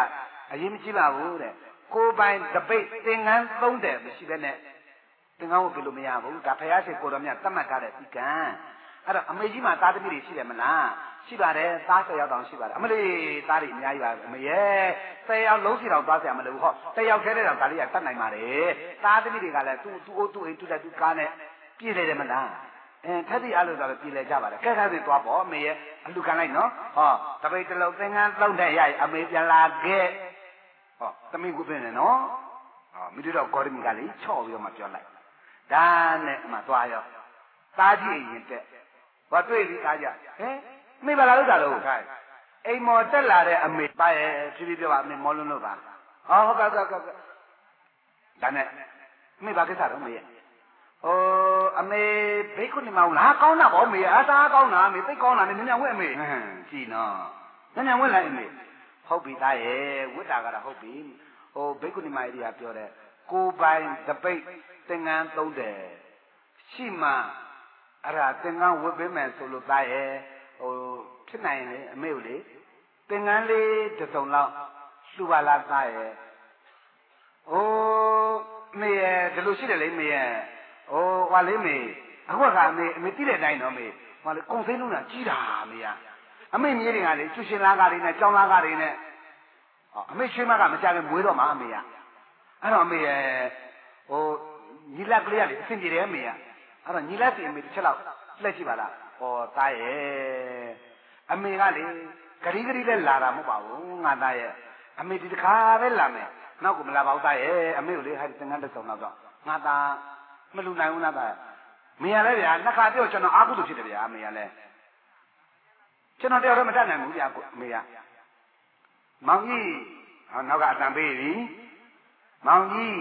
အရင်မကြည့်ပါဘူးတဲ့ကိုယ်ပိုင်တပိတ်သင်္ကန်းသုံးတယ်မရှိဘဲနဲ့သင်္ကန်းကိုဘယ်လိုမရဘူးဒါဖယားရှင်ကိုတော်မြတ်သတ်မှတ်ထားတဲ့ဒီကံအဲ့တော့အမေကြီးမှာသားသမီးတွေရှိတယ်မလားရှိပါတယ်သားဆယ်ယောက်တောင်ရှိပါတယ်အမလေးသားတွေအများကြီးပါအမေရဲ့ဆယ်ယောက်လုံးစီတောင်သားဆရာမလို့ဟောတစ်ယောက်တည်းတောင်ဒါလေးကတတ်နိုင်ပါတယ်သားသမီးတွေကလည်းသူ့သူ့အိုးသူ့အိမ်သူ့တက်သူ့ကားနဲ့ပြည့်နေတယ်မလားအဲထက်သည့်အလို့ဆိုတော့ပြည်လဲကြပါတယ်ကဲခါစီသွားပေါ့အမေရဲ့အလူခံလိုက်နော်ဟောတပိတ်တလုံးသင်္ကန်းသုံးတဲ့ရရအမေပြန်လာခဲ့ဟောသမီးကိုပြင်နေနော်ဟောမိတို့တော့ဂေါရမီကလေးချော့ပြီးတော့မှပြောလိုက်ဒါနဲ့မှသွားရောသားကြီးရင်တက်ဘာတွေ့ပြီးသားကြဟင်မိပါလာလို့တာလို့ခိုင်းအိမ်မော်တက်လာတဲ့အမေပါရဲ့ဖြည်းဖြည်းပြောပါအမေမောလုံးလို့ပါဟောဟုတ်ကဲ့ကဲ့ကဲ့ဒါနဲ့မိပါကိစ္စတော့မေရဲ့ဟိုအမေဘိက္ခုနီမောင်လားကောင်းတာပေါ့မေအားသားကောင်းတာမေသိကောင်းတာနဲ့နည်းနည်းဝက်အမေဟမ်ကြည်နော်နည်းနည်းဝက်လိုက်အမေဟုတ်ပြီသားရဲ့ဝတ်တာကတော့ဟုတ်ပြီဟိုဘိက္ခုနီမောင်ကြီးကပြောတယ်ကိုပိုင်တပိတ်သင်္ကန်းသုံးတယ်ရှိမှအဲ့ဒါသင်္ကန်းဝတ်ပေးမယ်ဆိုလို့သားရဲ့ဟိုဖြစ်နိုင်လေအမေကိုလေသင်္ကန်းလေးတစ်စုံလောက်လှူပါလားသားရဲ့ဟိုမေရဲ့ဒီလိုရှိတယ်လေမေရဲ့ဟိုဟွာလေးမေအခုကအမေအမေတိတဲ့အတိုင်းတော့မေဟွာလေကုံစိမ့်လုံးတာကြီးတာမေရအမေမြေးတွေကလေကျွရှင်လားကလေးနဲ့ကြောင်းလားကလေးနဲ့ဟောအမေရွှေမကမကြခင်မွေးတော့မှအမေရအဲ့တော့အမေရဲ့ဟိုညီလက်ကလေးကလေအဆင်ပြေတယ်အမေရအဲ့တော့ညီလက်စီအမေတစ်ချက်လောက်လှည့်ကြည့်ပါလားဟောသားရဲ့အမေကလေဂရီဂရီလည်းလာတာမဟုတ်ပါဘူးငါသားရဲ့အမေဒီတစ်ခါပဲလာမယ်နောက်ကမလာပါဘူးသားရဲ့အမေကိုလေဟာဒီသင်္ကန်းတစ်စုံတော့ငါသားမလူနိုင်ဘူးလားသားမေရလဲဗျာနှစ်ခါပြောကျွန်တော်အာဟုသူဖြစ်တယ်ဗျာမေရလဲကျွန်တော်တယောက်တော့မတတ်နိုင်ဘူးဗျာမေရမောင်ကြီးဟောနောက်ကအတန်ပေးပြီမောင်ကြီး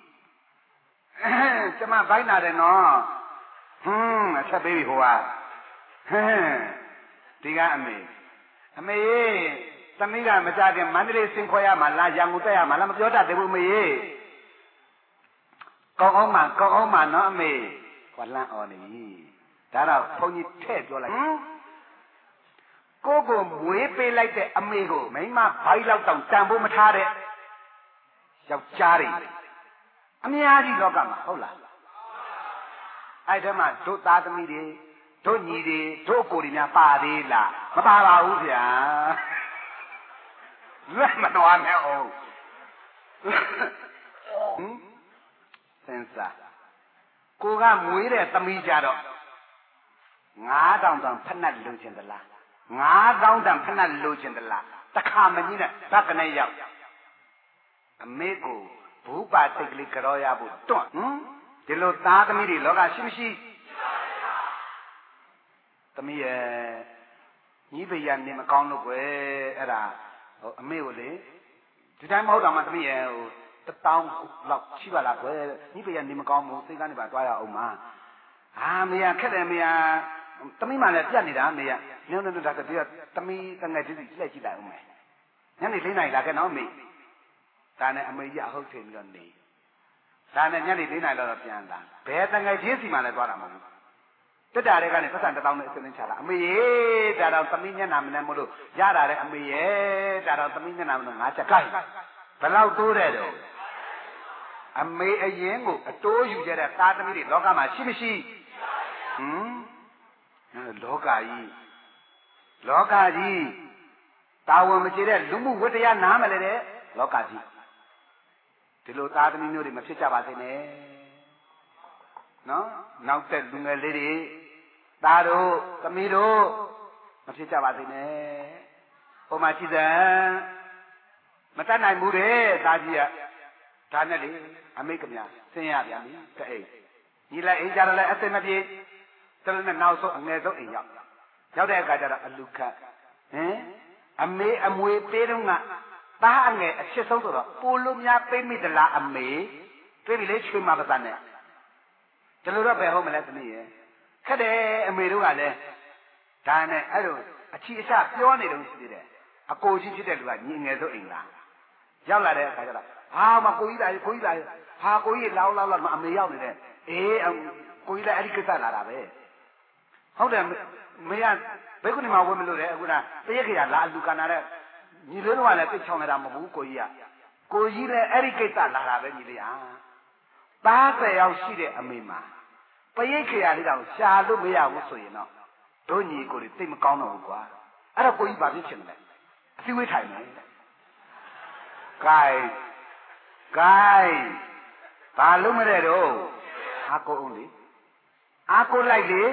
ကျမဘိုက်နာတယ်နော်ဟွန်းအဆက်ပေးပြီဟိုကဟမ်ဒီကအမေအမေသမီးကမကြခင်မန္တလေးဆင်းခွဲရမှာလားရန်ကုန်တက်ရမှာလားမပြောတတ်သေးဘူးအမေကောင်းအောင်မကောင်းအောင်မနော်အမေဟောလန့်အောင်နေပြီဒါတော့ဘုန်းကြီးထဲ့ပြောလိုက်ကိုကိုမွေးပေးလိုက်တဲ့အမေကိုမိမဘိုက်လောက်တောင်တန်ဖို့မထားတဲ့ယောက်ျားတွေအများကြီးလောကမှာဟုတ်လားအဲ့ဒါမှတို့သားသမီးတွေတို့ညီတွေတို့ကိုယ်တွေများပါသေးလားမပါပါဘူးဗျာလက်မတော်နဲ့အောင်ဟင်စင်စားကိုကမွေးတဲ့သမီးကြတော့ငါးတောင်တောင်ဖက်နှက်လိုချင်သလားငါးတောင်တောင်ဖက်နှက်လိုချင်သလားတခါမကြီးနဲ့ဘက်ကနေရောက်အမေကိုဘူပါတိတ်ကလေးကြောရဖို့တွန့်ဟင်ဒီလိုသားသမီးတွေလောကရှိမရှိသမီးရဲ့ညီးပရနေမကောင်းလို့ကွယ်အဲ့ဒါဟိုအမေကိုလေဒီတိုင်းမဟုတ်တော့မှသမီးရဲ့ဟိုတတောင်းလောက်ရှိပါလားကွယ်ညီးပရနေမကောင်းဘူးစိတ်ကနေပါတွားရအောင်ပါအာမေရခက်တယ်မေရသမီးမှလည်းပြတ်နေတာမေရညနေနေ့ဒါကတည်းကသမီးတငယ်ချင်းကြီးလက်ကြည့်လိုက်အောင်မယ်ညနေလေးနိုင်လာခဲ့နော်မေဒါနဲ့အမေကြီးအဟုတ်ထင်ပြီးတော့နေဒါနဲ့ညနေလေးနိုင်တော့ပြန်လာဘယ်တငယ်ချင်းစီမှလည်းသွားတာမဟုတ်ဘူးတက်တာတွေကနေပတ်စံတစ်တောင်းနဲ့အစင်းချလာအမေရေဒါတော့သမီးမျက်နှာမနဲ့မလို့ရတာတဲ့အမေရေဒါတော့သမီးမျက်နှာမလို့ငါချက်ကိုက်ဘယ်လောက်တိုးတဲ့တော့အမေအရင်ကိုအတိုးယူကြတဲ့သားသမီးတွေလောကမှာရှိမရှိဟမ်လောကကြီးလောကကြီးတာဝန်မကျေတဲ့လူမှုဝတ္တရားနားမလဲတဲ့လောကကြီးဒီလိုသားသမီးမျိုးတွေမဖြစ်ကြပါစေနဲ့နော်နောက်တဲ့လူငယ်လေးတွေသားတို့သမီးတို့မဖြစ်ကြပါစေနဲ့ဟိုမှာကြည်စံမတတ်နိုင်ဘူးတဲ့သားကြီးကဒါနဲ့လေအမိတ်ကမြဆင်းရပြန်ပြီတဲ့အိမ်ညီလိုက်အိမ်ကြတော့လဲအစင်မပြေတလုံးနဲ့နောက်ဆုံးအငယ်ဆုံးအိမ်ရောက်ရောက်တဲ့အခါကျတော့အလူခတ်ဟင်အမေအမွေပေးတော့ကသားအငယ်အချစ်ဆုံးဆိုတော့ပိုလို့များပေးမိသလားအမေတွေ့ပြီလေချွေးမပါစနဲ့ဒီလိုတော့ဘယ်ဟုတ်မလဲသမီးရဲ့ခက်တယ်အမေတို့ကလည်းဒါနဲ့အဲ့လိုအချီအချပြောနေတော့ရှိသေးတယ်အကိုကြီးဖြစ်တဲ့လူကညီငယ်ဆုံးအိမ်လားရောက်လာတဲ့အခါကျတော့ဟာမကိုကြီးလာကိုကြီးလာဟာကိုကြီးလောက်လောက်လောက်အမေရောက်နေတယ်အေးကိုကြီးလည်းအဲ့ဒီကိစ္စလာတာပဲဟုတ်တယ်မေကဘိက္ခုနီမှာဝင်မလို့လေအခုကတရက်ခရလာအလူကနာတဲ့ညီလေးတို့ကလည်းသိချောင်းနေတာမဟုတ်ဘူးကိုကြီးကကိုကြီးလည်းအဲ့ဒီကိစ္စလာတာပဲညီလေးဟာသားဆယ်ယောက်ရှိတဲ့အမေမှာပရိတ်ခရာလေးတောင်ရှာလို့မရဘူးဆိုရင်တော့တို့ညီကိုတွေသိမကောင်းတော့ဘူးကွာအဲ့တော့ကိုကြီးဘာဖြစ်ချင်လဲအစည်းအဝေးထိုင်မယ် gain gain ဘာလို့မလဲတော့အာကိုအောင်လေအာကိုလိုက်လေ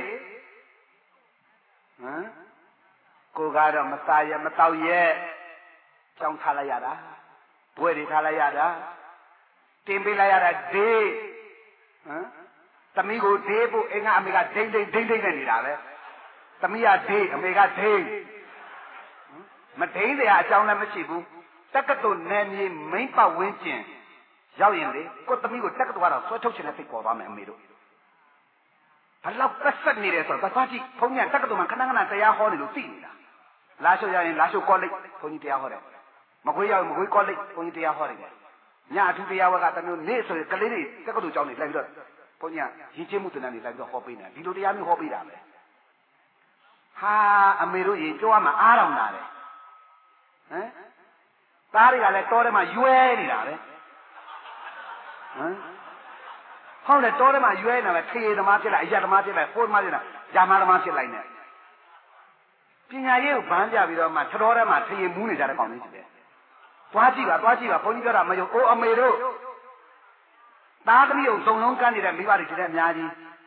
ဟမ်ကိုကတော့မစားရမတော့ရဲ့ကြောင်းထားလိုက်ရတာဘွဲတွေထားလိုက်ရတာတင်ပေးလိုက်ရတာဒေးဟမ်သမီးကိုဒေးဖို့အင်္ဂါအမေကဒိမ့်ဒိမ့်ဒိမ့်ဒိမ့်နဲ့နေတာပဲသမီးကဒေးအမေကဒိမ့်မဒိမ့်တဲ့အကြောင်းလည်းမရှိဘူးတက္ကသိုလ်နယ်မြေမိမ့်ပတ်ဝန်းကျင်ရောက်ရင်လေကိုသမီးကိုတက္ကသိုလ်ကတော့ဆွဲထုတ်ချင်တဲ့စိတ်ပေါ်သွားမယ်အမေတို့ဘလောက်ပတ်ဆက်နေတယ်ဆိုတော့သွားကြည့်ဘုန်းကြီးတက္ကသိုလ်မှာခဏခဏတရားဟောနေလို့သိနေတာလာရှုရရင်လာရှုကောလိပ်ဘုန်းကြီးတရားဟောတယ်မကွေးရောက်မကွေးကောလိပ်ဘုန်းကြီးတရားဟောတယ်ညအထူးတရားဝက်ကတမျိုးနေ့ဆိုရင်ကလေးတွေတက္ကသိုလ်ကျောင်းတွေလိုက်ပြီးတော့ဘုန်းကြီးကရည်ချင်းမှုတင်တဲ့တွေလိုက်ပြီးတော့ဟောပေးနေတာဒီလိုတရားမျိုးဟောပေးတာပဲဟာအမေတို့ရေပြောရမှာအားတော်လာတယ်ဟမ်သားတွေကလည်းတောထဲမှာရွဲနေတာပဲဟမ်ဟုတ်တယ်တောထဲမှာရွဲနေတာပဲထေရသမားဖြစ်လိုက်အရသမားဖြစ်လိုက်ပိုးသမားဖြစ်လိုက်ဂျာမသမားဖြစ်လိုက်နေပညာရေးကိုဗန်းကြပြီးတော့မှထတော်ထဲမှာထေရမူးနေကြတဲ့ကောင်လေးရှိတယ်သွားကြည့်ပါသွားကြည့်ပါဘုန်းကြီးပြောတာမယုံအိုးအမေတို့သားသမီးကိုစုံလုံးကမ်းနေတဲ့မိဘတွေတည်းအများကြီး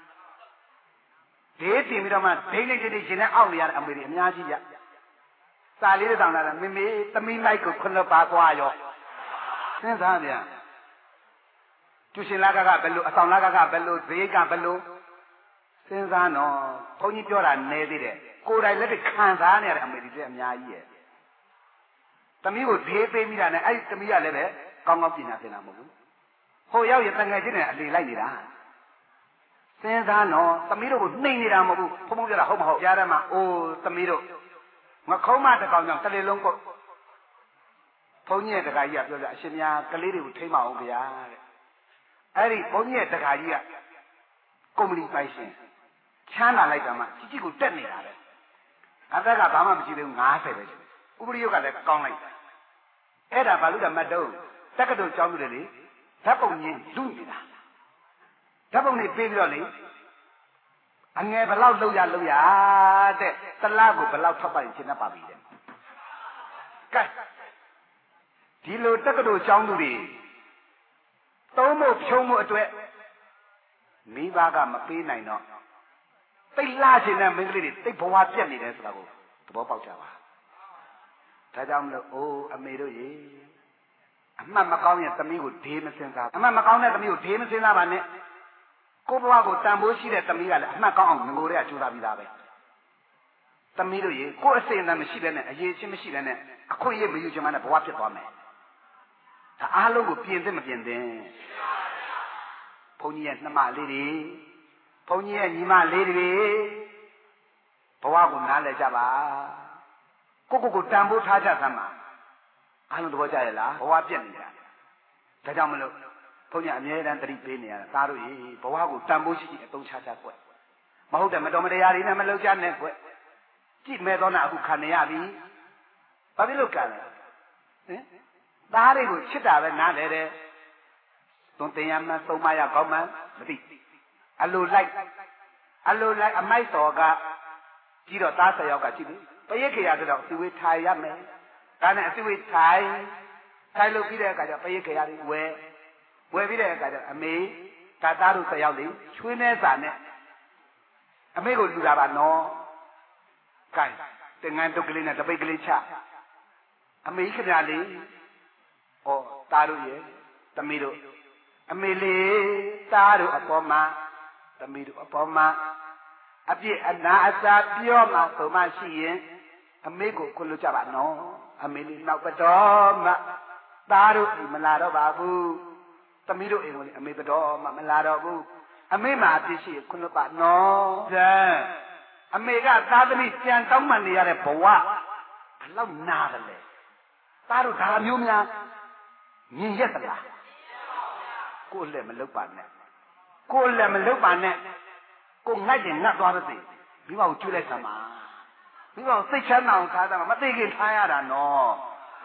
ဒေးတင်ပြီးတော့မှဒိမ့်နေတိတ်ရှင်နဲ့အောက်နေရတဲ့အမေတွေအများကြီးရစာလေးတောင်လာတာမမေသမီးလိုက်ကိုခွန်းပါသွားရောစဉ်းစားပြန်ကျူရှင်လာကကဘယ်လိုအဆောင်လာကကဘယ်လိုဈေးကဘယ်လိုစဉ်းစားတော့ဘုန်းကြီးပြောတာနဲသေးတယ်ကိုယ်တိုင်လက်ခံစားနေရတဲ့အမေတွေတည်းအများကြီးရဲ့သမီးကိုဈေးပေးမိတာနဲ့အဲ့ဒီသမီးကလည်းပဲကောင်းကောင်းပညာသင်တာမဟုတ်ဘူးဟိုရောက်ရင်တငယ်ချင်းနဲ့အလေလိုက်နေတာစဉ်းစားတော့သမီးတို့ကိုနှိမ့်နေတာမဟုတ်ဘူးဘုံဘုံပြောတာဟုတ်မဟုတ်ကြားထဲမှာအိုးသမီးတို့ငခုံးမတကောင်ကြောင့်တလေလုံးကိုဘုန်းကြီးရဲ့တခါကြီးကပြောပြအရှင်များကလေးတွေကိုထိမ့်မအောင်ဗျာတဲ့အဲ့ဒီဘုန်းကြီးရဲ့တခါကြီးကကုမ္ပဏီပိုင်ရှင်ချမ်းသာလိုက်တာမှကြီးကြီးကိုတက်နေတာပဲအသက်ကဘာမှမရှိသေးဘူး၅၀ပဲရှိတယ်ဥပရိယုတ်ကလည်းကောင်းလိုက်တယ်အဲ့ဒါဘာလို့လဲမတ်တုံးတက္ကသိုလ်ကျောင်းသူတွေလေဓာတ်ပုံရင်းလူနေတာဓာတ်ပုံတွေပေးပြီးတော့လေအငယ်ဘလောက်လောက်ရလောက်ရတဲ့တလားကိုဘလောက်ထောက်ပံ့ရင်ရှင်းတတ်ပါပြီတဲ့ကဲဒီလိုတက္ကသိုလ်ကျောင်းသူတွေသုံးဖို့ဖြုံးဖို့အတွက်မိဘကမပေးနိုင်တော့သိလှချင်တဲ့မိန်းကလေးတွေသိဘဝပြတ်နေတယ်ဆိုတာကိုသဘောပေါက်ကြပါဒါကြောင့်မလို့အိုးအမေတို့ရေအမှတ်မကောင်းရင်သမီးကိုဒေးမစင်စားအမှတ်မကောင်းတဲ့သမီးကိုဒေးမစင်စားပါနဲ့ကိုဘဝကိုတန်ဖိုးရှိတဲ့သမီးကလည်းအမှတ်ကောင်းအောင်ငိုတွေကကြိုးစားပြီးသားပဲသမီးတို့ရေကိုယ်အစိမ်အသန်မရှိတဲ့နဲ့အရေးချင်းမရှိတဲ့နဲ့အခွင့်အရေးမယူချင်မှနဲ့ဘဝဖြစ်သွားမယ်ဒါအားလုံးကိုပြင်သင့်မပြင်သင့်ဘုန်းကြီးရဲ့နှမလေးတွေဘုန်းကြီးရဲ့ညီမလေးတွေဘဝကိုနားလည်ကြပါကိုကိုကိုတန်ဖိုးထားကြသမှာအားလုံးသဘောကျရဲ့လားဘဝပြည့်နေတာဒါကြောင့်မလို့ဘုန်းကြီးအမြဲတမ်းသတိပေးနေရတာသားတို့ရေဘဝကိုတန်ဖိုးရှိရှိအသုံးချကြကွမဟုတ်တယ်မတော်မတရားတွေနဲ့မလုပ်ကြနဲ့ကွကြည့်မဲ့တော့နာအခုခံနေရပြီဘာဖြစ်လို့ကလဲဟင်သားတွေကိုချစ်တာပဲနားလေတယ်သွန်တင်ရမှသုံးမရကောင်းမှမသိအလိုလိုက်အလိုလိုက်အမိုက်တော်ကကြည့်တော့သားဆယ်ယောက်ကကြည့်ပြီပရိခေရဆိုတော့အစီဝေးထိုင်ရမယ်ဒါနဲ့အစီဝေးထိုင်ထိုင်လို့ပြီးတဲ့အခါကျပရိခေရတွေဝယ်ဝယ်ပြီးတဲ့အခါကျအမေဒါသားတို့ဆယ်ယောက်လေးချွေးနေစာနဲ့အမေကိုလူတာပါနော်ကဲတင်ငန်းတုတ်ကလေးနဲ့တပိတ်ကလေးချအမေခဏလေးဩသားတို့ရဲ့သမီးတို့အမေလေးသားတို့အပေါ်မှာသမီးတို့အပေါ်မှာအပြည့်အနာအစာပြောမှဆိုမှရှိရင်အမေကိုခွလို့ကြပါနော်အမေလေးနောက်တော့မှသားတို့ဒီမလာတော့ပါဘူးသမီးတို့အိမ်ကိုလေအမေတော့မှမလာတော့ဘူးအမေမှာအပြည့်ရှိခွလို့ပါနော်ဇံအမေကသားသမီးကြံတောင်းမှနေရတဲ့ဘဝဘလောက်နာတယ်လေသားတို့ဒါမျိုးများမြင်ရက်သလားကိုယ်လည်းမလုပ်ပါနဲ့ကိုယ်လည်းမလုပ်ပါနဲ့ကိုငတ်ရင်ငတ်သွားတဲ့မိဘကိုကျွေးလိုက်သမှာမိဘကိုစိတ်ချမ်းသာအောင်ထားသမှာမသိခင်ထားရတာနော်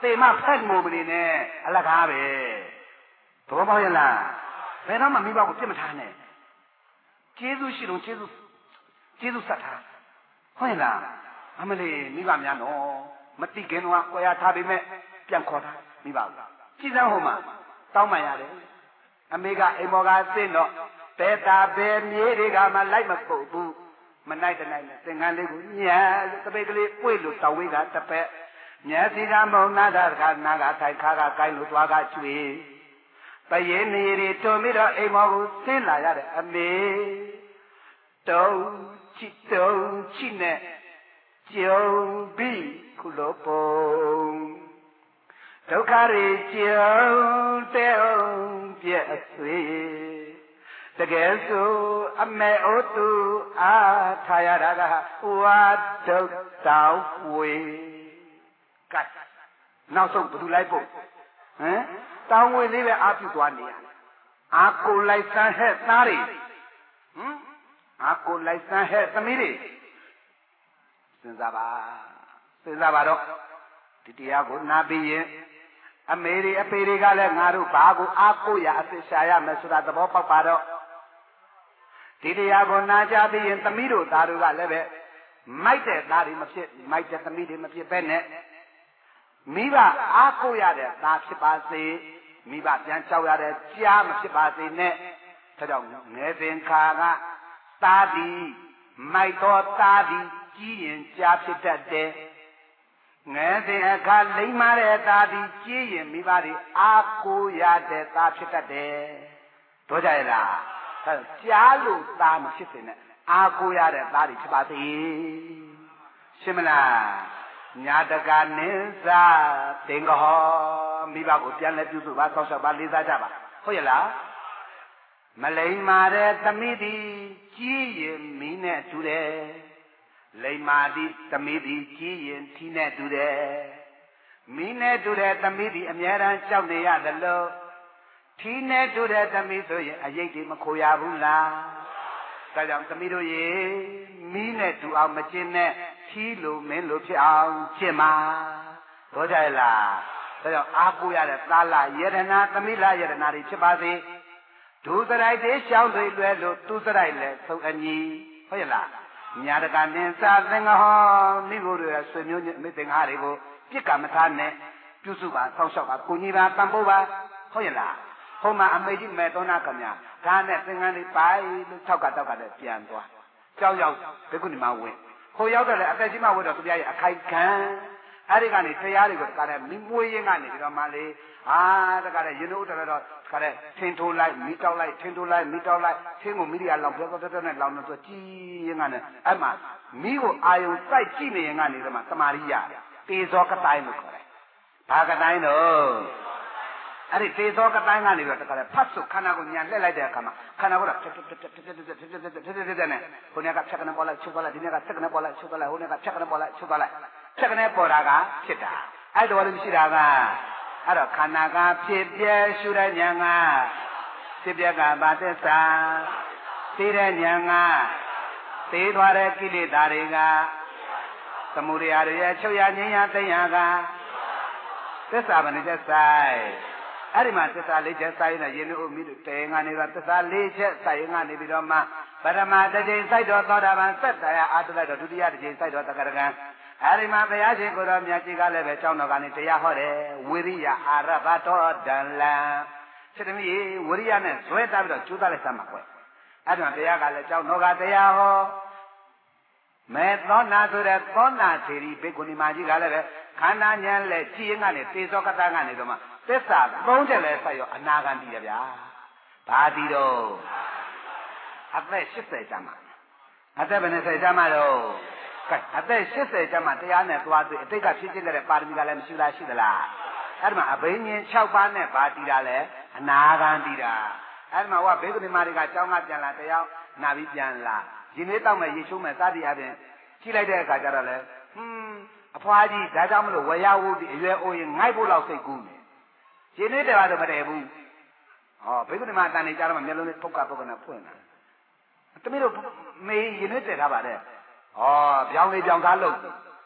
သေမဖက်မို့မနေနဲ့အလကားပဲသဘောပေါက်ရဲ့လားဘယ်တော့မှမိဘကိုပြစ်မထားနဲ့ကျေးဇူးရှိလို့ကျေးဇူးကျေးဇူးဆက်ထားဟုတ်ရဲ့လားအမလေးမိဘများနော်မတိခင်တော့ကိုရထားပေမဲ့ပြန်ခေါ်တာမိဘကြည်စမ်းဟိုမှာတောင်းပန်ရတယ်အမေကအိမ်မော်ကစင့်တော့ဘဲတာဘဲမြေးတွေကမှလိုက်မပုတ်ဘူးမနိုင်တနိုင်နဲ့သင်္ကန်းလေးကိုညံတပိတ်ကလေးပွေ့လို့တောင်းဝေးကတစ်ပက်မျက်စိကမုံနာတာကနာကထိုင်ခါကကိုင်းလို့သွားကကျွေပယေနေရီတွန်ပြီးတော့အိမ်မော်ကိုဆင်းလာရတဲ့အမေတုံးချစ်တုံးချစ်နဲ့ကြုံပြီးခုလိုပုံဒုက္ခတွေကြုံတဲ့အောင်ပြည့်အဆွေတကယ်ဆိုအမေအိုသူအားထားရတာကဝါဒုက္တောင်းဝေကတ်နောက်ဆုံးဘယ်သူလိုက်ဖို့ဟမ်တောင်းဝေလေးပဲအားပြုသွားနေရအာကိုလိုက်စမ်းဟဲ့သားတွေဟမ်အာကိုလိုက်စမ်းဟဲ့သမီးတွေစဉ်းစားပါစဉ်းစားပါတော့ဒီတရားကိုနားပြီးရင်အမေတွေအဖေတွေကလည်းငါတို့ဘာကိုအားကိုးရအစ်ရှာရမယ်ဆိုတာသဘောပေါက်ပါတော့ဒီတရားကိုနားကြပြီးရင်သမီးတို့သားတို့ကလည်းပဲမိုက်တဲ့သားတွေမဖြစ်မိုက်တဲ့သမီးတွေမဖြစ်ပဲနဲ့မိဘအားကိုးရတဲ့သားဖြစ်ပါစေမိဘပြန်ကြောက်ရတဲ့ကြားမဖြစ်ပါစေနဲ့ဒါကြောင့်ငယ်စဉ်ခါကသားသည်မိုက်တော်သားသည်ကြီးရင်ကြားဖြစ်တတ်တယ်ငယ်စဉ်အခါလိမ့်မာတဲ့သားသည်ကြီးရင်မိဘတွေအားကိုးရတဲ့သားဖြစ်တတ်တယ်တို့ကြရလားအဲကြားလို့သားမဖြစ်စင်နဲ့အားကိုးရတဲ့သားတွေဖြစ်ပါစေရှင်းမလားညာတကနင်းစားတင်ကဟောမိဘကိုပြန်လဲပြုစုပါဆောက်ရှောက်ပါလေးစားကြပါဟုတ်ရဲ့လားမလိမ္မာတဲ့သမီးသည်ကြီးရင်မီးနဲ့တူတယ်လိမ္မာသည်သမီးသည်ကြီးရင်ထီးနဲ့တူတယ်မီးနဲ့တူတဲ့သမီးသည်အမြဲတမ်းကြောက်နေရတယ်လို့ထီးနဲ့တူတဲ့သမီးဆိုရင်အရိပ်တွေမခိုရဘူးလားဒါကြောင့်သမီးတို့ရေမီးနဲ့တူအောင်မကျင့်နဲ့ထီးလိုမင်းလိုဖြစ်အောင်ကျင့်ပါတော့ကြရဲ့လားဒါကြောင့်အားကိုးရတဲ့သားလာယတနာသမီးလာယတနာတွေဖြစ်ပါစေဒုစရိုက်တွေရှောင်းတွေလွယ်လို့သူစရိုက်လည်းသုံးအညီဟုတ်ရဲ့လားညာတကနင်းစားသင်္ကဟောမိဖို့တွေဆွေမျိုးမိသင်္ဃာတွေကိုပြစ်ကမထားနဲ့ပြုစုပါဆောက်ရှောက်ပါကိုကြီးပါပံပိုးပါဟုတ်ရဲ့လားဟိုမှာအမေကြီးမဲတော်နာခင်ဗျာဒါနဲ့သင်္ကန်းလေးပိုင်လို့၆ကတောက်ကလည်းပြန်သွားကြောက်ရောက်ဘိက္ခုနီမဝင်ဟိုရောက်တော့လေအသက်ကြီးမှဝင်တော့သူပြရဲ့အခိုက်ခံအဲ့ဒီကနေတရားတွေကိုတခါတည်းမိမွေးရင်းကနေပြီးတော့မှလေဟာတခါတည်းရင်တို့တော်တော့တခါတည်းထင်းထိုးလိုက်မိတောက်လိုက်ထင်းထိုးလိုက်မိတောက်လိုက်ထင်းကိုမိရီယာလောင်ပြောပြောပြောနဲ့လောင်တော့ကြည်ရင်းကနေအဲ့မှာမိကိုအာယုံစိုက်ကြည့်နေရင်ကနေတော့မှတမာရိယတေဇောကတိုင်းလို့ခေါ်တယ်ဘာကတိုင်းတော့အဲ့ဒီတေဇောကတိုင်းကနေတော့တခါတည်းဖတ်ဆုခန္ဓာကိုညာလှည့်လိုက်တဲ့အခါမှာခန္ဓာကိုယ်ကဖြစ်ဖြစ်ဖြစ်ဖြစ်ဖြစ်ဖြစ်ဖြစ်ဖြစ်ဖြစ်ဖြစ်နဲ့ဟိုနေ့ကဖြတ်ကနေပေါ်လိုက်ချုပ်သွားလိုက်ဒီနေ့ကဖြတ်ကနေပေါ်လိုက်ချုပ်သွားလိုက်ဟိုနေ့ကဖြတ်ကနေပေါ်လိုက်ချုပ်သွားလိုက်ဖြတ်ကနေပေါ်တာကဖြစ်တာအဲ့တော်လည်းမရှိတာကအဲ့တော့ခန္ဓာကဖြစ်ပြဲရှုတဲ့ဉာဏ်ကဖြစ်ပြဲကဘာသစ္စာသိတဲ့ဉာဏ်ကသိသွားတဲ့ကိလေသာတွေကသမုဒယတွေရဲ့ချုပ်ရငြိမ်းရသိရကသစ္စာဘယ်နှချက်ဆိုင်အဲ့ဒီမှာသစ္စာလေးချက်ဆိုင်နေရင်တို့မိတို့တေငါနေတော့သစ္စာလေးချက်ဆိုင်ငါနေပြီးတော့မှပထမတစ်ချိန်စိုက်တော်သောတာပန်သက်တရားအာတုလိုက်တော့ဒုတိယတစ်ချိန်စိုက်တော်တက္ကရကံအဲ့ဒီမှာဘုရားရှင်ကိုတော်မြတ်ကြီးကလည်းပဲကျောင်းတော်ကနေတရားဟောတယ်ဝိရိယအာရဘတော်ဒလံစိတ္တမီဝိရိယနဲ့ဇွဲတာပြီးတော့ကျိုးသားလိုက်စမ်းပါကွယ်အဲ့ဒီမှာတရားကလည်းကျောင်းတော်ကတရားဟောမေသောနာဆိုတဲ့သောနာသေရီဘိက္ခုနီမကြီးကလည်းပဲခန္ဓာဉာဏ်နဲ့ကြည်ရင်ကနေသေဇောကတကနေတော့မှသစ္စာသုံးချက်လဲဆက်ရောအနာဂံတည်ရဗျာဘာတည်တော့အသက်၈၀ကျမှအသက်ဘယ်နှဆယ်ကျမှတော့ကဲအသက်၈၀ကျမှတရားနဲ့သွားတွေ့အတိတ်ကဖြစ်ခြင်းတဲ့ပါရမီကလည်းမရှိလားရှိသလားအဲ့ဒီမှာအဘိညာဉ်၆ပါးနဲ့ဘာတည်တာလဲအနာဂံတည်တာအဲ့ဒီမှာဟောဘေကုဏီမာတွေကကျောင်းကပြန်လာတရားနာပြီးပြန်လာရင်လေးတောက်မဲ့ရေချိုးမဲ့စသည်အပြင်ကြည့်လိုက်တဲ့အခါကျတော့လေဟွန်းအဖွားကြီးဒါကြောင့်မလို့ဝရဝုဒီအရွယ်အိုးရင်ငိုက်ဖို့လောက်စိတ်ကူးရှင်လေးတယ်တော့မတည်ဘူးဟောဘေကုဏီမာတန်နေကြတော့မှမျက်လုံးလေးပုတ်ကပုတ်ကနဲ့ဖွင့်လာတမီးတို့မေးရင်လေးတည်ထားပါတဲ့ဟောပြောင်းလေးပြောင်းသားလို့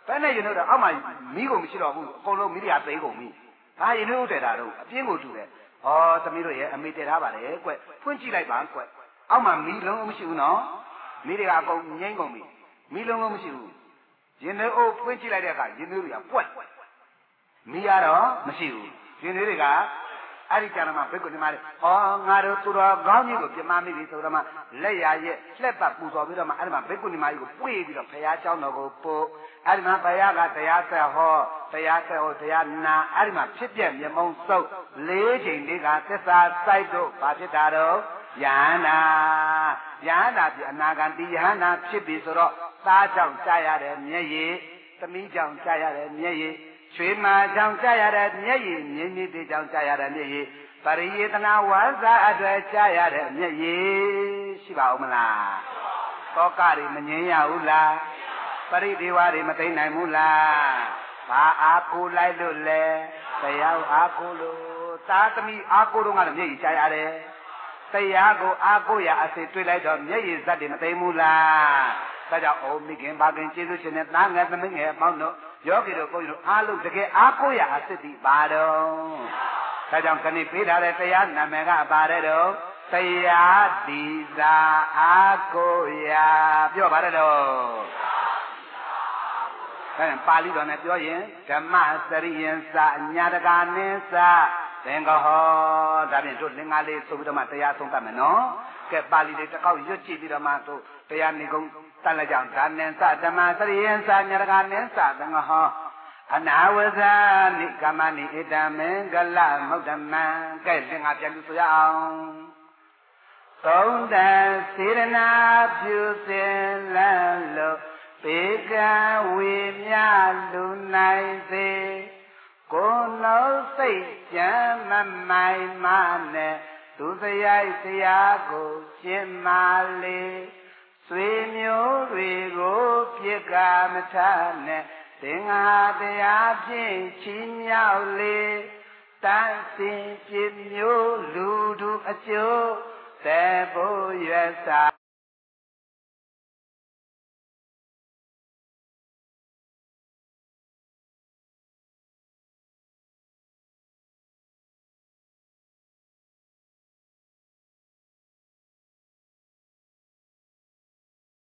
ဘယ်နဲ့ရင်တို့တော့အောက်မှာမီးကုန်မရှိတော့ဘူးအကုန်လုံးမီးတွေကသိကုန်ပြီဘာရင်တို့တည်တာတော့အပြင်းကိုတူတယ်ဟောသမီးတို့ရဲ့အမေတည်ထားပါတယ်ကွဖွင့်ကြည့်လိုက်ပါကွအောက်မှာမီးလုံးမရှိဘူးနော်မီးတွေကအကုန်ငိမ့်ကုန်ပြီမီးလုံးလုံးမရှိဘူးရင်တွေအိုးဖွင့်ကြည့်လိုက်တဲ့အခါရင်တွေကပွက်မီးကတော့မရှိဘူးရင်တွေကအဲ့ဒီကြမ်းမှာဘိက္ခုနီမလေးဩငါတို့သူတော်ကောင်းကြီးကိုပြမမိပြီဆိုတော့မှလက်ရရဲ့လှက်ပတ်ပူဇော်ပြီးတော့မှအဲ့ဒီမှာဘိက္ခုနီမကြီးကိုပွေးပြီးတော့ဘုရားကျောင်းတော်ကိုပို့အဲ့ဒီမှာဘုရားကတရားဆက်ဟောတရားဆက်ဟောတရားနာအဲ့ဒီမှာဖြစ်ပြမျက်မှောင်စုပ်လေးချိန်လေးကသစ္စာစိုက်တို့ဘာဖြစ်တာတော့ယဟန္တာယဟန္တာပြအနာဂံတိယဟန္တာဖြစ်ပြီဆိုတော့သားကြောင့်ကြားရတဲ့မျက်ရည်သမီးကြောင့်ကြားရတဲ့မျက်ရည်ရွှေမာကြောင့်ကြားရတဲ့မျက်ရည်မြင်းမြစ်တွေကြောင့်ကြားရတဲ့မျက်ရည်ပရိယေတနာဝါစာအတွက်ကြားရတဲ့မျက်ရည်ရှိပါဦးမလားတောကတွေမငြင်းရဘူးလားပရိဒေဝတွေမသိနိုင်ဘူးလားဘာအားကိုလိုက်လို့လဲတရားအားကိုလို့သာသမီအားကိုတော့ငါတို့မျက်ရည်ကြားရတယ်တရားကိုအားကိုရအစေတွေ့လိုက်တော့မျက်ရည်ဇက်တွေမသိဘူးလားဒါကြောင့်အိုမိခင်ဘာခင်ကျေးဇူးရှင်နဲ့သားငယ်သမီးငယ်ပေါင်းတို့ယောဂီတို့ကိုကြီးတို့အားလုံးတကယ်အားကိုရအစစ်တိပါတော့ဒါကြောင့်ခဏပေးထားတဲ့တရားနာမည်ကပါတယ်တော့တရားတိစာအားကိုရပြောပါတယ်တော့အဲပါဠိတော်နဲ့ပြောရင်ဓမ္မစရိယံစာညာတကာနင်းစာသင်္ကဟောဒါဖြင့်တို့လင်္ကာလေးဆိုပြီးတော့မှတရားဆုံးတတ်မယ်နော်ကဲပါဠိလေးတစ်ခေါက်ရွတ်ကြည့်ပြီးတော့မှတို့တရားနေကုန်တတ်လိုက်ကြအောင်ဒါနင်းစာဓမ္မစရိယံစာညာတကာနင်းစာသင်္ကဟောအနာဝဇာနိကမနိဣတမင်္ဂလမௌဒ္ဓမံကဲလင်္ကာပြန်လို့ဆိုရအောင်သုံးတန်စေရနာပြုစင်လန်းလို့ပေကံဝေမြလူနိုင်စေကိုယ်နှုတ်စိတ်ကြမ်းမမိုင်မနဲ့သူစရိုက်တရားကိုရှင်းမာလေဆွေမျိုးတွေကိုပြစ်ကမထနဲ့သင်္ဃာတရားဖြင့်ချီးမြှောက်လေတန်စင်ပြမျိုးလူတို့အကျိုးတဲ့ဘုရားစာ